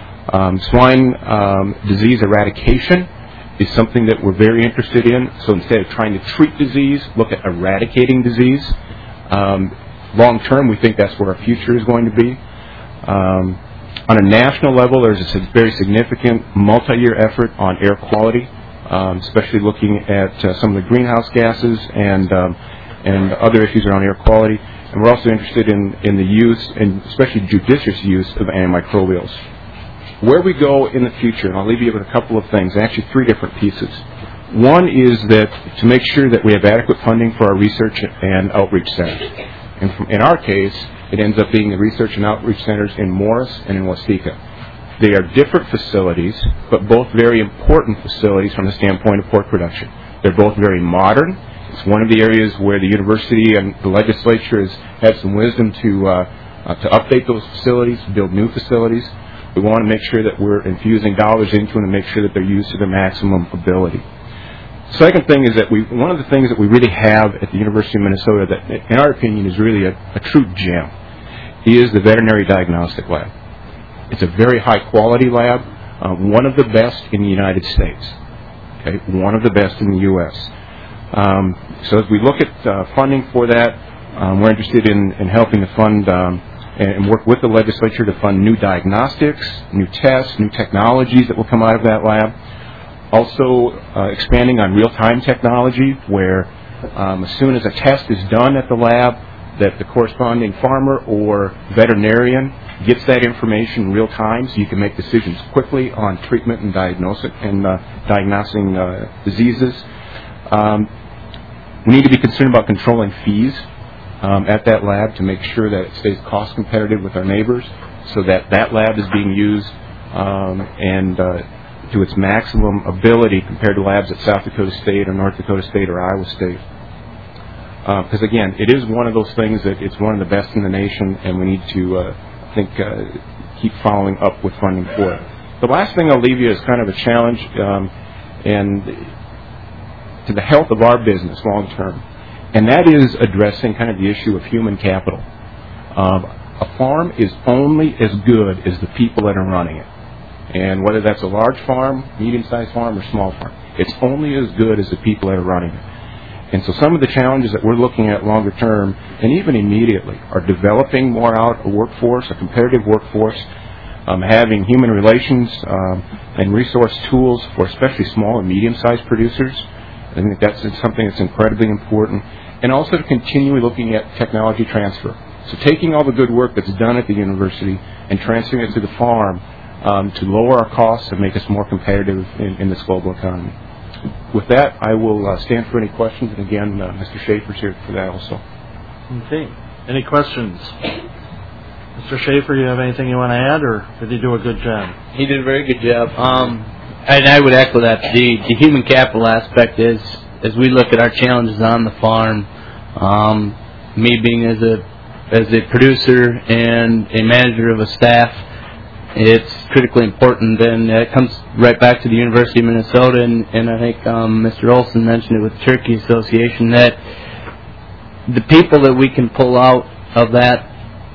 Swine disease eradication is something that we're very interested in. So instead of trying to treat disease, look at eradicating disease. Long term, we think that's where our future is going to be. On a national level, there's a very significant multi-year effort on air quality, especially looking at some of the greenhouse gases and other issues around air quality. And we're also interested in the use, and especially judicious use, of antimicrobials. Where we go in the future, and I'll leave you with a couple of things, actually 3 different pieces. One is that to make sure that we have adequate funding for our research and outreach centers. And in our case, it ends up being the research and outreach centers in Morris and in Waseca. They are different facilities, but both very important facilities from the standpoint of pork production. They're both very modern. It's one of the areas where the university and the legislature has had some wisdom to update those facilities, to build new facilities. We want to make sure that we're infusing dollars into them and make sure that they're used to their maximum ability. Second thing is that one of the things that we really have at the University of Minnesota that, in our opinion, is really a true gem is the veterinary diagnostic lab. It's a very high-quality lab, one of the best in the United States, okay, one of the best in the U.S. So as we look at funding for that, we're interested in helping to fund and work with the legislature to fund new diagnostics, new tests, new technologies that will come out of that lab. Also expanding on real-time technology where as soon as a test is done at the lab, that the corresponding farmer or veterinarian gets that information real time so you can make decisions quickly on treatment and diagnosing diseases. We need to be concerned about controlling fees at that lab to make sure that it stays cost competitive with our neighbors so that that lab is being used and to its maximum ability compared to labs at South Dakota State or North Dakota State or Iowa State. Because again, it is one of those things that it's one of the best in the nation, and we need to, keep following up with funding for it. The last thing I'll leave you is kind of a challenge, and to the health of our business long term, and that is addressing kind of the issue of human capital. A farm is only as good as the people that are running it. And whether that's a large farm, medium-sized farm, or small farm, it's only as good as the people that are running it. And so some of the challenges that we're looking at longer term, and even immediately, are developing more out a workforce, a competitive workforce, having human relations and resource tools for especially small and medium-sized producers. I think that's something that's incredibly important. And also to continue looking at technology transfer. So taking all the good work that's done at the university and transferring it to the farm to lower our costs and make us more competitive in this global economy. With that, I will stand for any questions. And again, Mr. Schaefer's here for that also. Okay. Any questions? Mr. Schaefer, you have anything you want to add, or did he do a good job? He did a very good job. And I would echo that. The human capital aspect is, as we look at our challenges on the farm, me being as a producer and a manager of a staff, it's critically important, and it comes right back to the University of Minnesota, and I think Mr. Olson mentioned it with the Turkey Association, that the people that we can pull out of that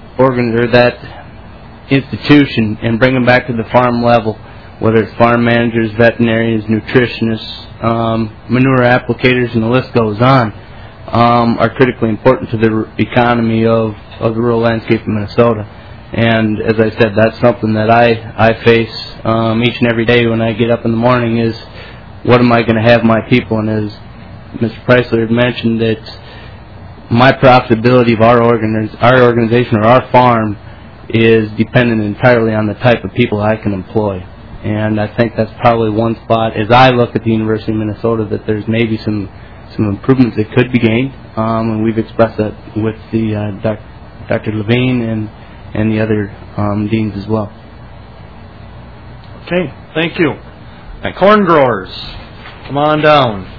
that institution and bring them back to the farm level, whether it's farm managers, veterinarians, nutritionists, manure applicators, and the list goes on, are critically important to the economy of the rural landscape of Minnesota. And as I said, that's something that I face each and every day when I get up in the morning is, what am I going to have my people? And as Mr. Preisler had mentioned, that my profitability of our organization or our farm is dependent entirely on the type of people I can employ. And I think that's probably one spot, as I look at the University of Minnesota, that there's maybe some improvements that could be gained, and we've expressed that with the Dr. Levine and the other deans as well. Okay, thank you. Corn growers, come on down.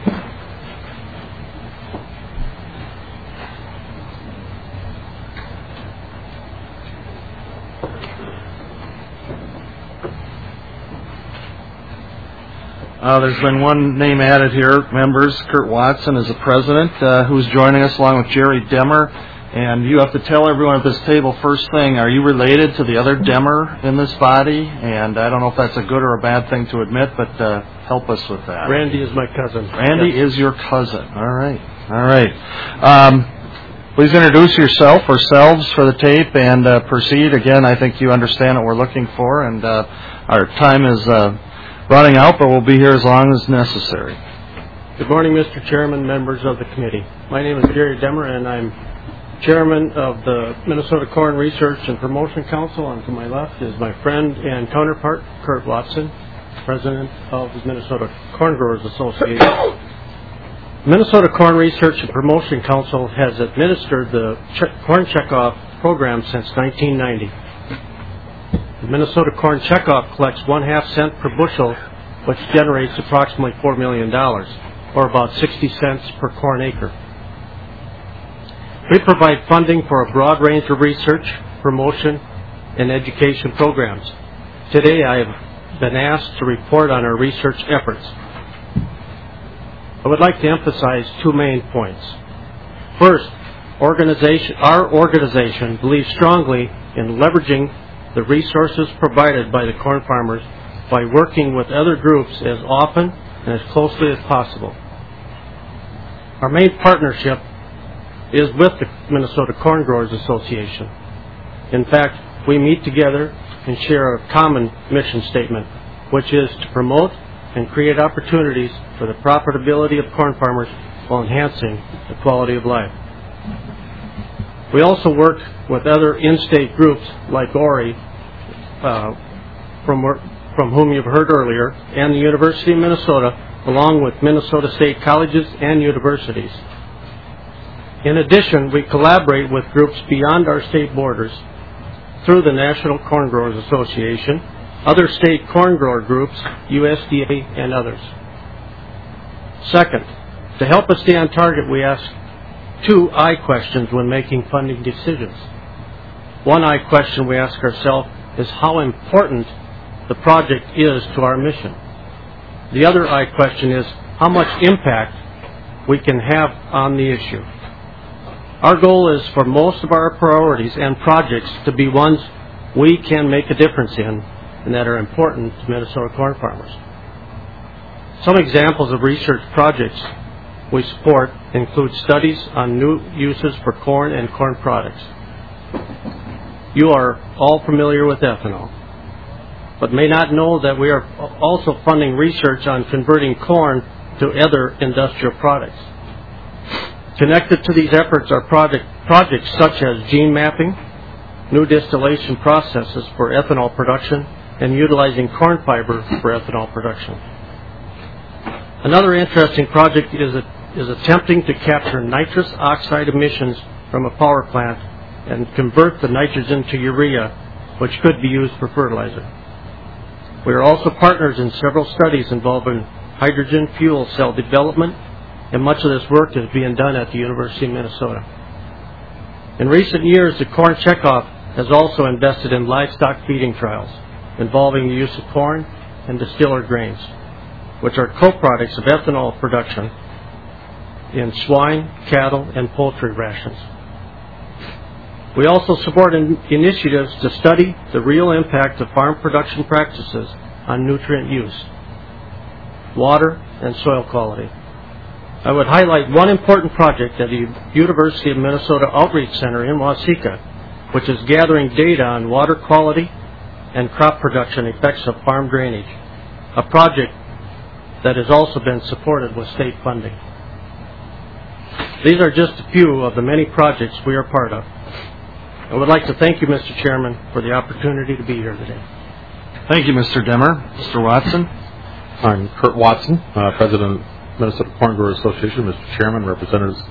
There's been one name added here, members. Kurt Watson is the president, who's joining us along with Jerry Demmer. And you have to tell everyone at this table, first thing, are you related to the other Demmer in this body? And I don't know if that's a good or a bad thing to admit, but help us with that. Randy is my cousin. Randy is your cousin. All right. All right. Please introduce yourself or selves for the tape and proceed. Again, I think you understand what we're looking for, and our time is running out, but we'll be here as long as necessary. Good morning, Mr. Chairman, members of the committee. My name is Jerry Demmer, and I'm Chairman of the Minnesota Corn Research and Promotion Council, and to my left is my friend and counterpart, Kurt Watson, President of the Minnesota Corn Growers Association. Minnesota Corn Research and Promotion Council has administered the Corn Checkoff program since 1990. The Minnesota Corn Checkoff collects 1/2 cent per bushel, which generates approximately $4 million, or about 60 cents per corn acre. We provide funding for a broad range of research, promotion, and education programs. Today, I have been asked to report on our research efforts. I would like to emphasize 2 main points. First, our organization believes strongly in leveraging the resources provided by the corn farmers by working with other groups as often and as closely as possible. Our main partnership is with the Minnesota Corn Growers Association. In fact, we meet together and share a common mission statement, which is to promote and create opportunities for the profitability of corn farmers while enhancing the quality of life. We also work with other in-state groups like ORI, from whom you've heard earlier, and the University of Minnesota, along with Minnesota State colleges and universities. In addition, we collaborate with groups beyond our state borders through the National Corn Growers Association, other state corn grower groups, USDA, and others. Second, to help us stay on target, we ask 2 I questions when making funding decisions. One I question we ask ourselves is how important the project is to our mission. The other I question is how much impact we can have on the issue. Our goal is for most of our priorities and projects to be ones we can make a difference in and that are important to Minnesota corn farmers. Some examples of research projects we support include studies on new uses for corn and corn products. You are all familiar with ethanol. but may not know that we are also funding research on converting corn to other industrial products. Connected to these efforts are projects such as gene mapping, new distillation processes for ethanol production, and utilizing corn fiber for ethanol production. Another interesting project is attempting to capture nitrous oxide emissions from a power plant and convert the nitrogen to urea, which could be used for fertilizer. We are also partners in several studies involving hydrogen fuel cell development, and much of this work is being done at the University of Minnesota. In recent years, the Corn Checkoff has also invested in livestock feeding trials involving the use of corn and distiller grains, which are co-products of ethanol production in swine, cattle, and poultry rations. We also support initiatives to study the real impact of farm production practices on nutrient use, water, and soil quality. I would highlight one important project at the University of Minnesota Outreach Center in Waseca, which is gathering data on water quality and crop production effects of farm drainage, a project that has also been supported with state funding. These are just a few of the many projects we are part of. I would like to thank you, Mr. Chairman, for the opportunity to be here today. Thank you, Mr. Demmer. Mr. Watson? I'm Kurt Watson, President of Minnesota Corn Growers Association. Mr. Chairman, representatives.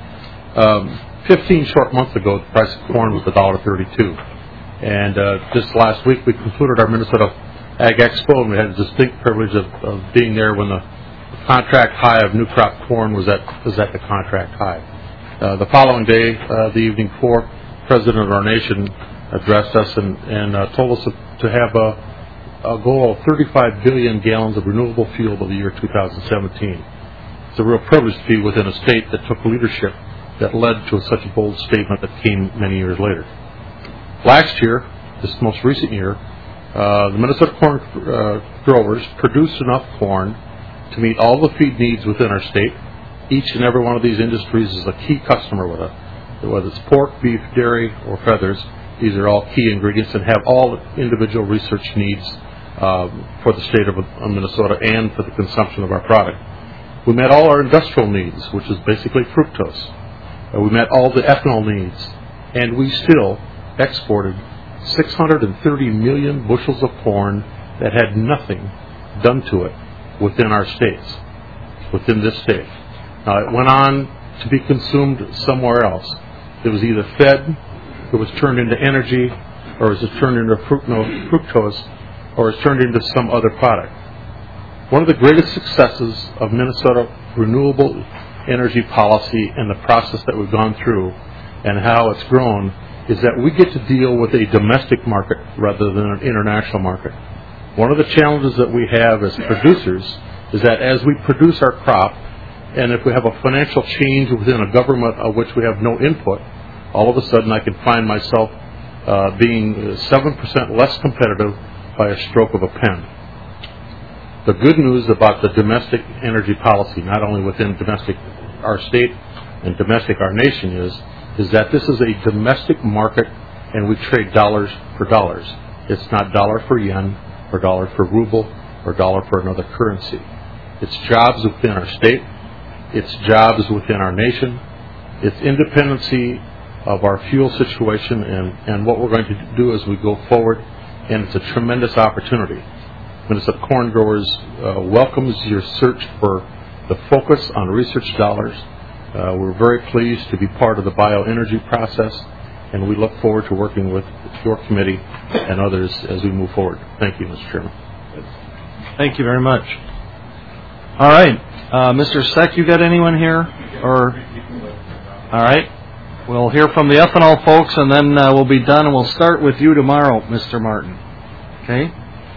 15 short months ago, the price of corn was $1.32. And just last week, we concluded our Minnesota Ag Expo, and we had the distinct privilege of being there when the contract high of new crop corn was at the contract high. The following day, the evening before, the President of our nation addressed us and told us to have a goal of 35 billion gallons of renewable fuel by the year 2017. It's a real privilege to be within a state that took leadership that led to such a bold statement that came many years later. Last year, this most recent year, the Minnesota corn growers produced enough corn to meet all the feed needs within our state. Each and every one of these industries is a key customer with us. Whether it's pork, beef, dairy, or feathers, these are all key ingredients and have all individual research needs for the state of Minnesota and for the consumption of our product. We met all our industrial needs, which is basically fructose. We met all the ethanol needs, and we still exported 630 million bushels of corn that had nothing done to it within our states, within this state. Now, it went on to be consumed somewhere else. It was either fed, it was turned into energy, or it was turned into fructose, or it was turned into some other product. One of the greatest successes of Minnesota renewable energy policy and the process that we've gone through and how it's grown is that we get to deal with a domestic market rather than an international market. One of the challenges that we have as producers is that as we produce our crop, and if we have a financial change within a government of which we have no input, all of a sudden I can find myself being 7% less competitive by a stroke of a pen. The good news about the domestic energy policy, not only within domestic our state and domestic our nation, is that this is a domestic market and we trade dollars for dollars. It's not dollar for yen or dollar for ruble or dollar for another currency. It's jobs within our state. It's jobs within our nation. It's independency of our fuel situation and what we're going to do as we go forward. And it's a tremendous opportunity. Minnesota Corn Growers welcomes your search for the focus on research dollars. We're very pleased to be part of the bioenergy process, and we look forward to working with your committee and others as we move forward. Thank you, Mr. Chairman. Thank you very much. All right. Mr. Steck, you got anyone here? Or all right. We'll hear from the ethanol folks, and then we'll be done, and we'll start with you tomorrow, Mr. Martin. Okay?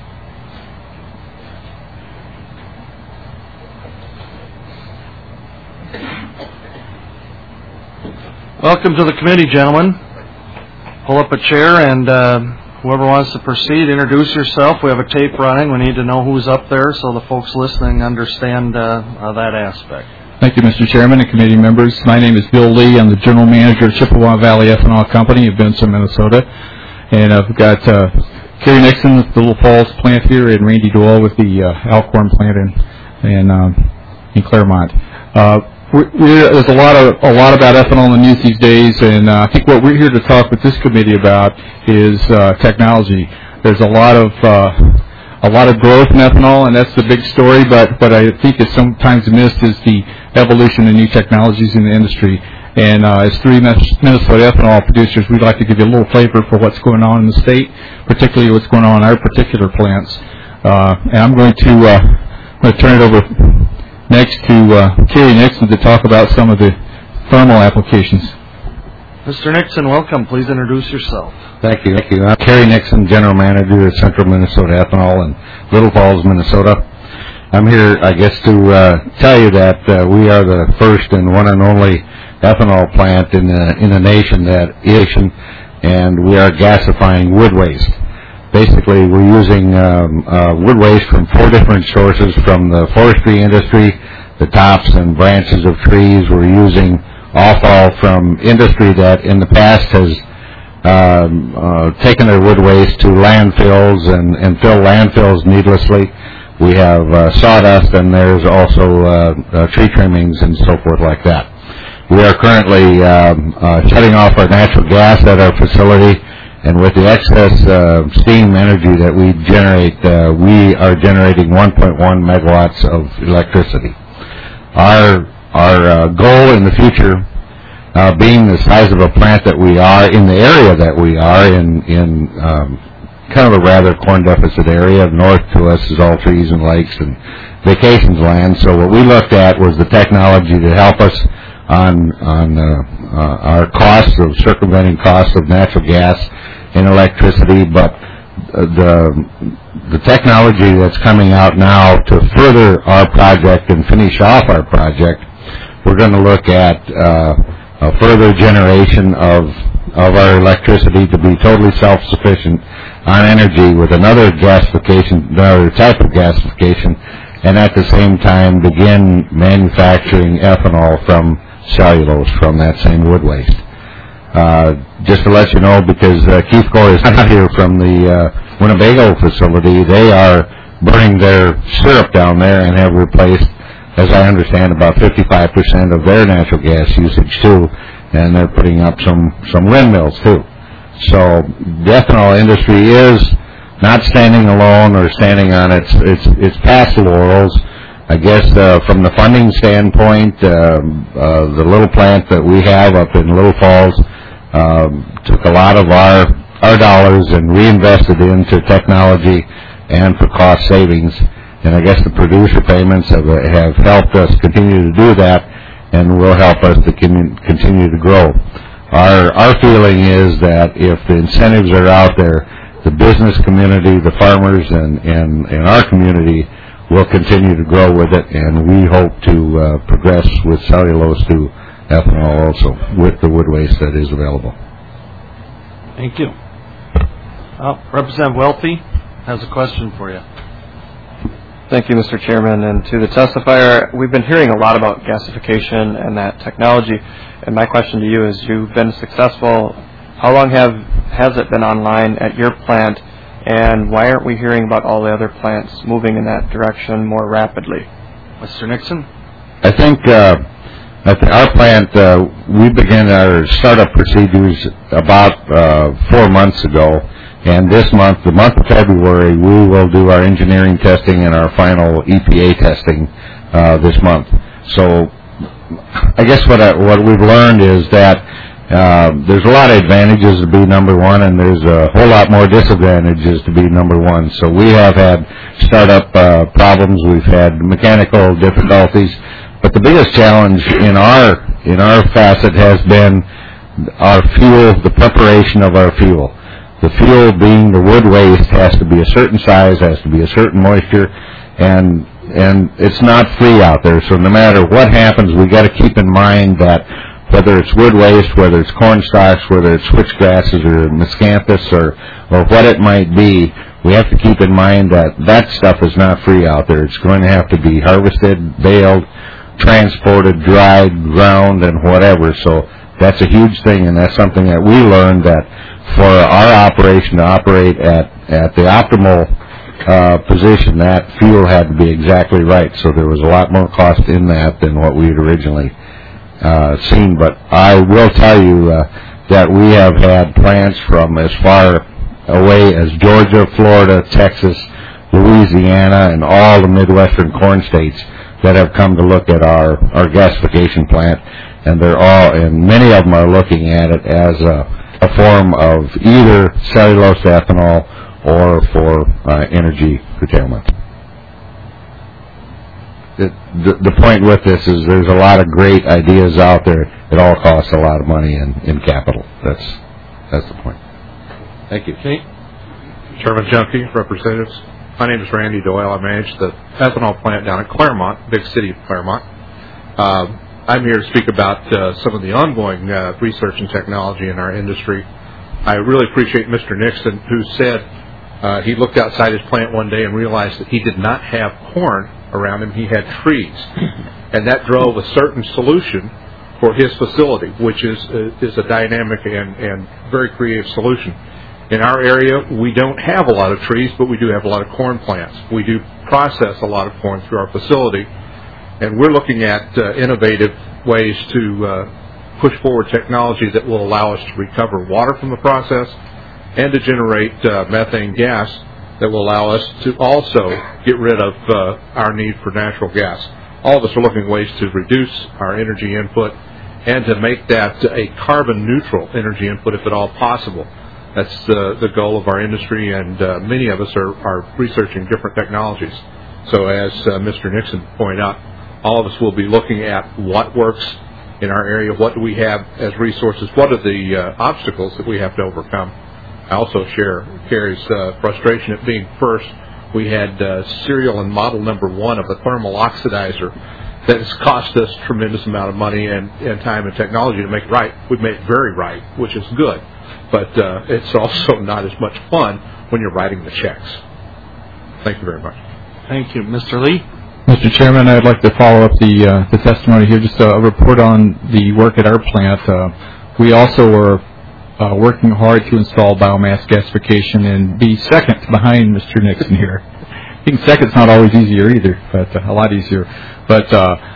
Welcome to the committee, gentlemen. Pull up a chair, and whoever wants to proceed, introduce yourself. We have a tape running. We need to know who's up there so the folks listening understand that aspect. Thank you, Mr. Chairman and committee members. My name is Bill Lee. I'm the general manager of Chippewa Valley Ethanol Company of Benson, Minnesota. And I've got Kerry Nixon with the Little Falls plant here, and Randy Doyle with the Alcorn plant in Claremont. There's a lot about ethanol in the news these days, and I think what we're here to talk with this committee about is technology. There's a lot of growth in ethanol, and that's the big story. But what I think is sometimes missed is the evolution of new technologies in the industry. And as three Minnesota ethanol producers, we'd like to give you a little flavor for what's going on in the state, particularly what's going on in our particular plants. And I'm going to turn it over next to Kerry Nixon to talk about some of the thermal applications. Mr. Nixon, welcome. Please introduce yourself. Thank you. I'm Kerry Nixon, General Manager at Central Minnesota Ethanol in Little Falls, Minnesota. I'm here, I guess, to tell you that we are the first and one and only ethanol plant in the nation and we are gasifying wood waste. Basically, we're using wood waste from 4 different sources, from the forestry industry, the tops and branches of trees. We're using offal from industry that in the past has taken their wood waste to landfills and filled landfills needlessly. We have sawdust, and there's also tree trimmings and so forth like that. We are currently shutting off our natural gas at our facility, and with the excess steam energy that we generate, we are generating 1.1 megawatts of electricity. Our goal in the future, being the size of a plant that we are, in the area that we are, in kind of a rather corn deficit area. North to us is all trees and lakes and vacations land. So what we looked at was the technology to help us on our costs of circumventing costs of natural gas and electricity, but the technology that's coming out now to further our project and finish off our project, we're going to look at a further generation of our electricity to be totally self-sufficient on energy with another type of gasification, and at the same time begin manufacturing ethanol from cellulose from that same wood waste. Just to let you know, because Keith Gore is not here from the Winnebago facility, they are burning their syrup down there and have replaced, as I understand, about 55% of their natural gas usage too, and they're putting up some windmills too. So the ethanol industry is not standing alone or standing on its past laurels. I guess from the funding standpoint, the little plant that we have up in Little Falls took a lot of our dollars and reinvested into technology and for cost savings. And I guess the producer payments have helped us continue to do that, and will help us to continue to grow. Our feeling is that if the incentives are out there, the business community, the farmers, and our community will continue to grow with it, and we hope to progress with cellulose to ethanol also with the wood waste that is available. Thank you. Representative Welty has a question for you. Thank you, Mr. Chairman. And to the testifier, we've been hearing a lot about gasification and that technology. And my question to you is, you've been successful. How long has it been online at your plant? And why aren't we hearing about all the other plants moving in that direction more rapidly? Mr. Nixon? I think at our plant, we began our startup procedures about 4 months ago. And this month, the month of February, we will do our engineering testing and our final EPA testing this month. So I guess what we've learned is that there's a lot of advantages to be number one, and there's a whole lot more disadvantages to be number one. So we have had startup problems. We've had mechanical difficulties. But the biggest challenge in our facet has been our fuel, the preparation of our fuel. The fuel, being the wood waste, has to be a certain size, has to be a certain moisture, and it's not free out there. So no matter what happens, we got to keep in mind that whether it's wood waste, whether it's corn stalks, whether it's switchgrasses or miscanthus or what it might be, we have to keep in mind that stuff is not free out there. It's going to have to be harvested, baled, transported, dried, ground, and whatever. So that's a huge thing, and that's something that we learned, that for our operation to operate at the optimal position, that fuel had to be exactly right. So there was a lot more cost in that than what we had originally seen. But I will tell you that we have had plants from as far away as Georgia, Florida, Texas, Louisiana, and all the Midwestern corn states that have come to look at our gasification plant, and many of them are looking at it as a form of either cellulose ethanol or for energy curtailment. The point with this is there's a lot of great ideas out there. It all costs a lot of money in capital. That's the point. Thank you. Okay. Chairman Junkie, representatives. My name is Randy Doyle. I manage the ethanol plant down at Claremont, big city of Claremont. I'm here to speak about some of the ongoing research and technology in our industry. I really appreciate Mr. Nixon, who said he looked outside his plant one day and realized that he did not have corn around him. He had trees. And that drove a certain solution for his facility, which is a dynamic and very creative solution. In our area, we don't have a lot of trees, but we do have a lot of corn plants. We do process a lot of corn through our facility, and we're looking at innovative ways to push forward technology that will allow us to recover water from the process and to generate methane gas that will allow us to also get rid of our need for natural gas. All of us are looking at ways to reduce our energy input and to make that a carbon-neutral energy input if at all possible. That's the goal of our industry, and many of us are researching different technologies. So as Mr. Nixon pointed out, all of us will be looking at what works in our area, what do we have as resources, what are the obstacles that we have to overcome. I also share Carrie's frustration at being first. We had serial and model number 1 of a thermal oxidizer that has cost us a tremendous amount of money and time and technology to make it right. We've made it very right, which is good. But it's also not as much fun when you're writing the checks. Thank you very much. Thank you. Mr. Lee? Mr. Chairman, I'd like to follow up the testimony here, just a report on the work at our plant. We also are working hard to install biomass gasification and be second behind Mr. Nixon here. Being second's not always easier either, but a lot easier. But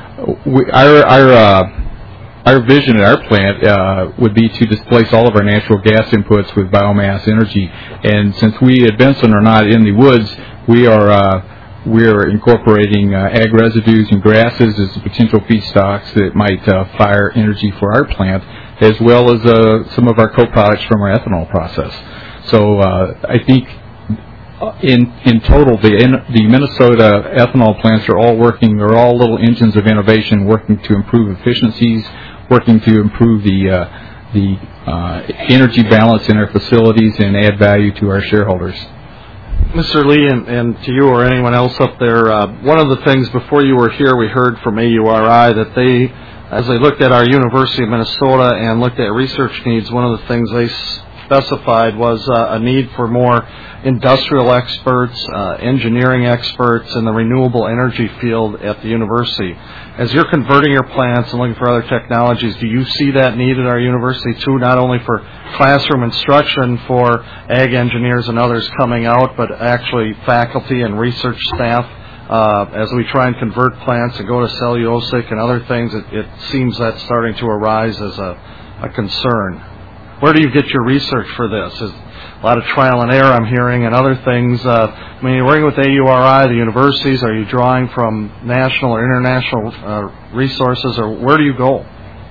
our vision at our plant would be to displace all of our natural gas inputs with biomass energy. And since we at Benson are not in the woods, we're incorporating ag residues and grasses as potential feedstocks that might fire energy for our plant, as well as some of our co-products from our ethanol process. So I think in total, the Minnesota ethanol plants are all little engines of innovation, working to improve efficiencies, working to improve the energy balance in our facilities and add value to our shareholders. Mr. Lee, and to you or anyone else up there, one of the things before you were here, we heard from AURI that they, as they looked at our University of Minnesota and looked at research needs, one of the things they specified was a need for more industrial experts, engineering experts in the renewable energy field at the university. As you're converting your plants and looking for other technologies, do you see that need at our university too, not only for classroom instruction for ag engineers and others coming out, but actually faculty and research staff? As we try and convert plants and go to cellulosic and other things, it seems that's starting to arise as a concern. Where do you get your research for this? Is a lot of trial and error I'm hearing and other things. When you're working with AURI, the universities, are you drawing from national or international resources, or where do you go?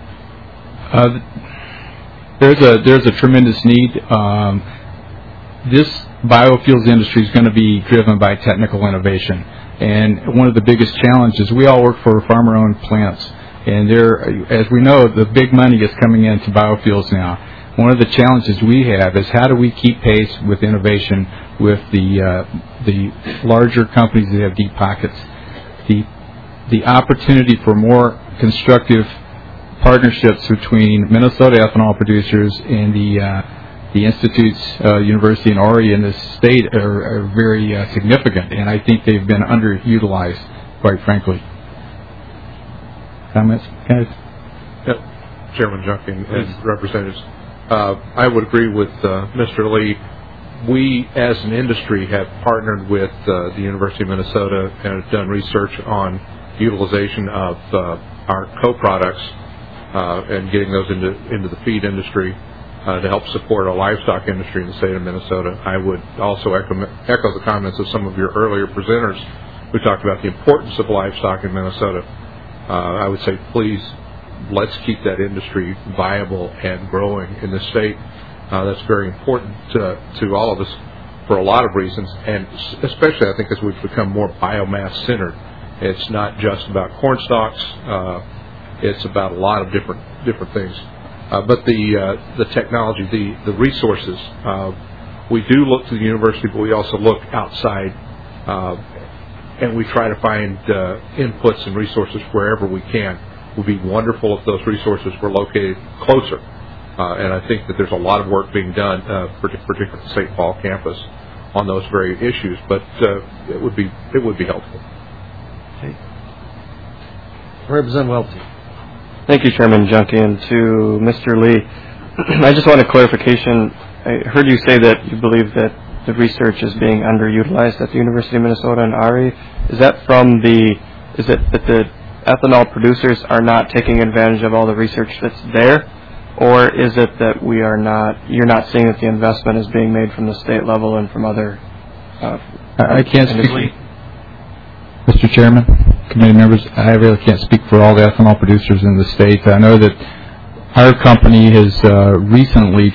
There's a tremendous need. This biofuels industry is going to be driven by technical innovation. And one of the biggest challenges, we all work for farmer-owned plants. And as we know, the big money is coming into biofuels now. One of the challenges we have is how do we keep pace with innovation with the larger companies that have deep pockets. The opportunity for more constructive partnerships between Minnesota ethanol producers and the institutes, university and ORI in this state are very significant, and I think they've been underutilized, quite frankly. Comments, guys? Yep. Chairman Junkin and representatives. I would agree with Mr. Lee. We, as an industry, have partnered with the University of Minnesota and have done research on utilization of our co-products and getting those into the feed industry to help support our livestock industry in the state of Minnesota. I would also echo the comments of some of your earlier presenters who talked about the importance of livestock in Minnesota. I would say, please, let's keep that industry viable and growing in the state. That's very important to all of us for a lot of reasons, and especially I think as we've become more biomass-centered. It's not just about corn stalks. It's about a lot of different things. But the technology, the resources, we do look to the university, but we also look outside, and we try to find inputs and resources wherever we can. It would be wonderful if those resources were located closer. And I think that there's a lot of work being done, particularly at the St. Paul campus, on those very issues. But it would be helpful. Okay. Representative Welty. Thank you, Chairman Junkie, and to Mr. Lee. I just want a clarification. I heard you say that you believe that the research is being underutilized at the University of Minnesota and RE. Is it that the ethanol producers are not taking advantage of all the research that's there? Or is it that you're not seeing that the investment is being made from the state level and from other I can't speak, Mr. Chairman, committee members, I really can't speak for all the ethanol producers in the state. I know that our company has recently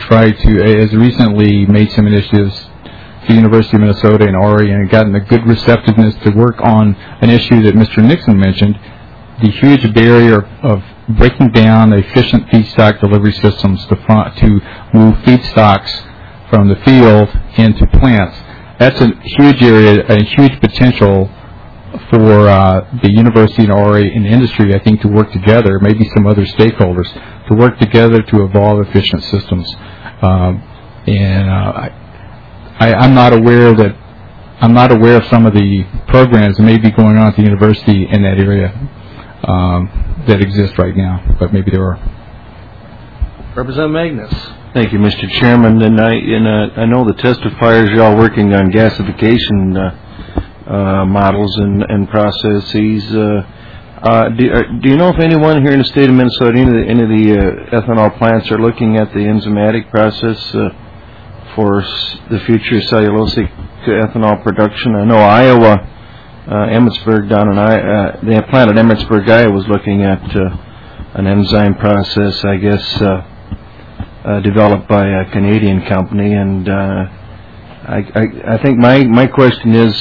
made some initiatives to the University of Minnesota and RE and gotten a good receptiveness to work on an issue that Mr. Nixon mentioned, the huge barrier of breaking down efficient feedstock delivery systems to move feedstocks from the field into plants. That's a huge area, a huge potential for the university and RE and industry, I think, to work together, maybe some other stakeholders, to work together to evolve efficient systems. I'm not aware of some of the programs that may be going on at the university in that area that exist right now, but maybe there are. Representative Magnus. Thank you, Mr. Chairman. And I know the testifiers are all working on gasification models and processes. Do you know if anyone here in the state of Minnesota, any of the ethanol plants, are looking at the enzymatic process for the future cellulosic ethanol production? I know Iowa, Emmitsburg down in the plant at Emmitsburg, Iowa, was looking at an enzyme process, I guess, developed by a Canadian company. And I think my question is,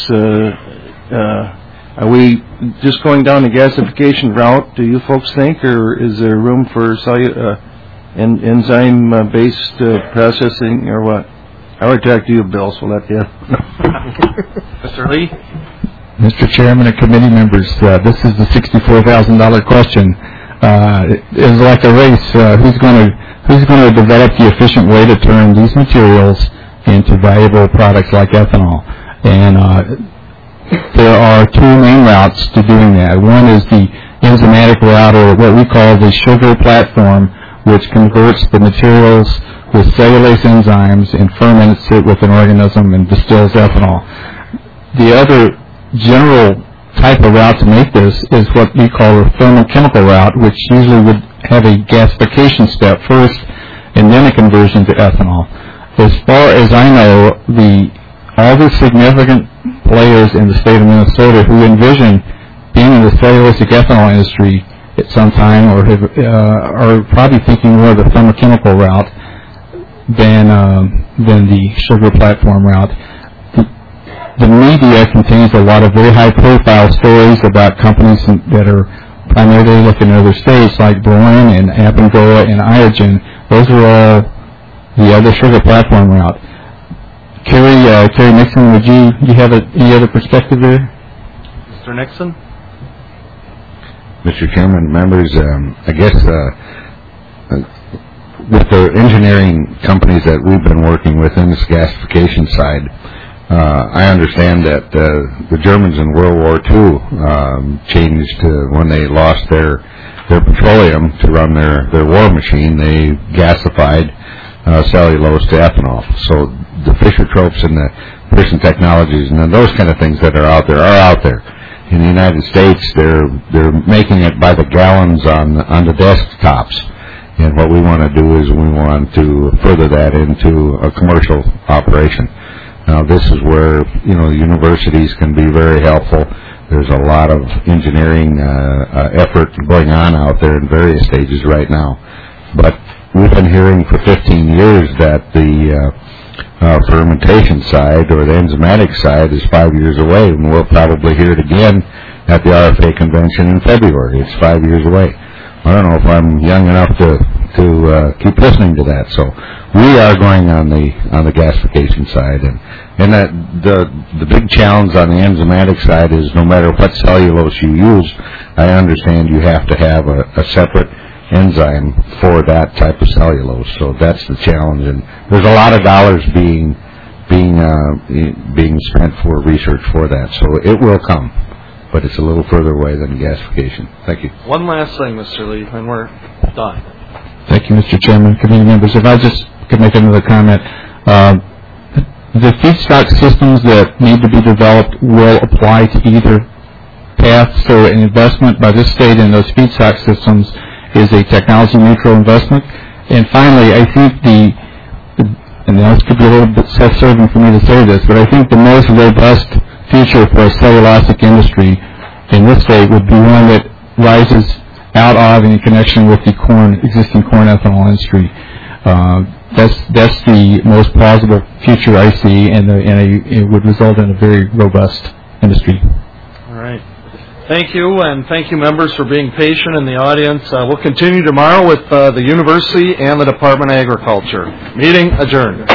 are we just going down the gasification route, do you folks think, or is there room for enzyme-based processing, or what? I would talk to you, Bill, so let you. Mr. Lee? Mr. Chairman and committee members, this is the $64,000 question. It is like a race. Who's going to develop the efficient way to turn these materials into valuable products like ethanol? And there are two main routes to doing that. One is the enzymatic route, or what we call the sugar platform, which converts the materials with cellulase enzymes and ferments it with an organism and distills ethanol. The other general type of route to make this is what we call a thermochemical route, which usually would have a gasification step first and then a conversion to ethanol. As far as I know, all the significant players in the state of Minnesota who envision being in the cellulosic ethanol industry at some time are probably thinking more of the thermochemical route than the sugar platform route. The media contains a lot of very high-profile stories about companies that are primarily looking at other states, like Bourne and Abengoa and Iogen. Those are all the other sugar platform route. Kerry Nixon, would you have any other perspective there? Mr. Nixon? Mr. Chairman, members, I guess with the engineering companies that we've been working with in this gasification side, I understand that the Germans in World War II changed when they lost their petroleum to run their war machine. They gasified cellulose to ethanol. So the Fischer-Tropsch and the Pearson Technologies and those kind of things that are out there. In the United States, they're making it by the gallons on the desktops. And what we want to do is we want to further that into a commercial operation. Now, this is where, the universities can be very helpful. There's a lot of engineering effort going on out there in various stages right now. But we've been hearing for 15 years that the fermentation side or the enzymatic side is 5 years away, and we'll probably hear it again at the RFA convention in February. It's 5 years away. I don't know if I'm young enough to keep listening to that. So we are going on the gasification side, and that the big challenge on the enzymatic side is no matter what cellulose you use, I understand you have to have a separate enzyme for that type of cellulose. So that's the challenge, and there's a lot of dollars being spent for research for that. So it will come, but it's a little further away than gasification. Thank you. One last thing, Mr. Lee, and we're done. Thank you, Mr. Chairman, committee members. If I just could make another comment. The feedstock systems that need to be developed will apply to either path. So an investment by this state in those feedstock systems is a technology-neutral investment. And finally, I think and this could be a little bit self-serving for me to say this, but I think the most robust future for a cellulosic industry in this state would be one that rises out of and in connection with the existing corn ethanol industry. That's the most plausible future I see, and it would result in a very robust industry. All right. Thank you, and thank you, members, for being patient in the audience. We'll continue tomorrow with the university and the Department of Agriculture. Meeting adjourned.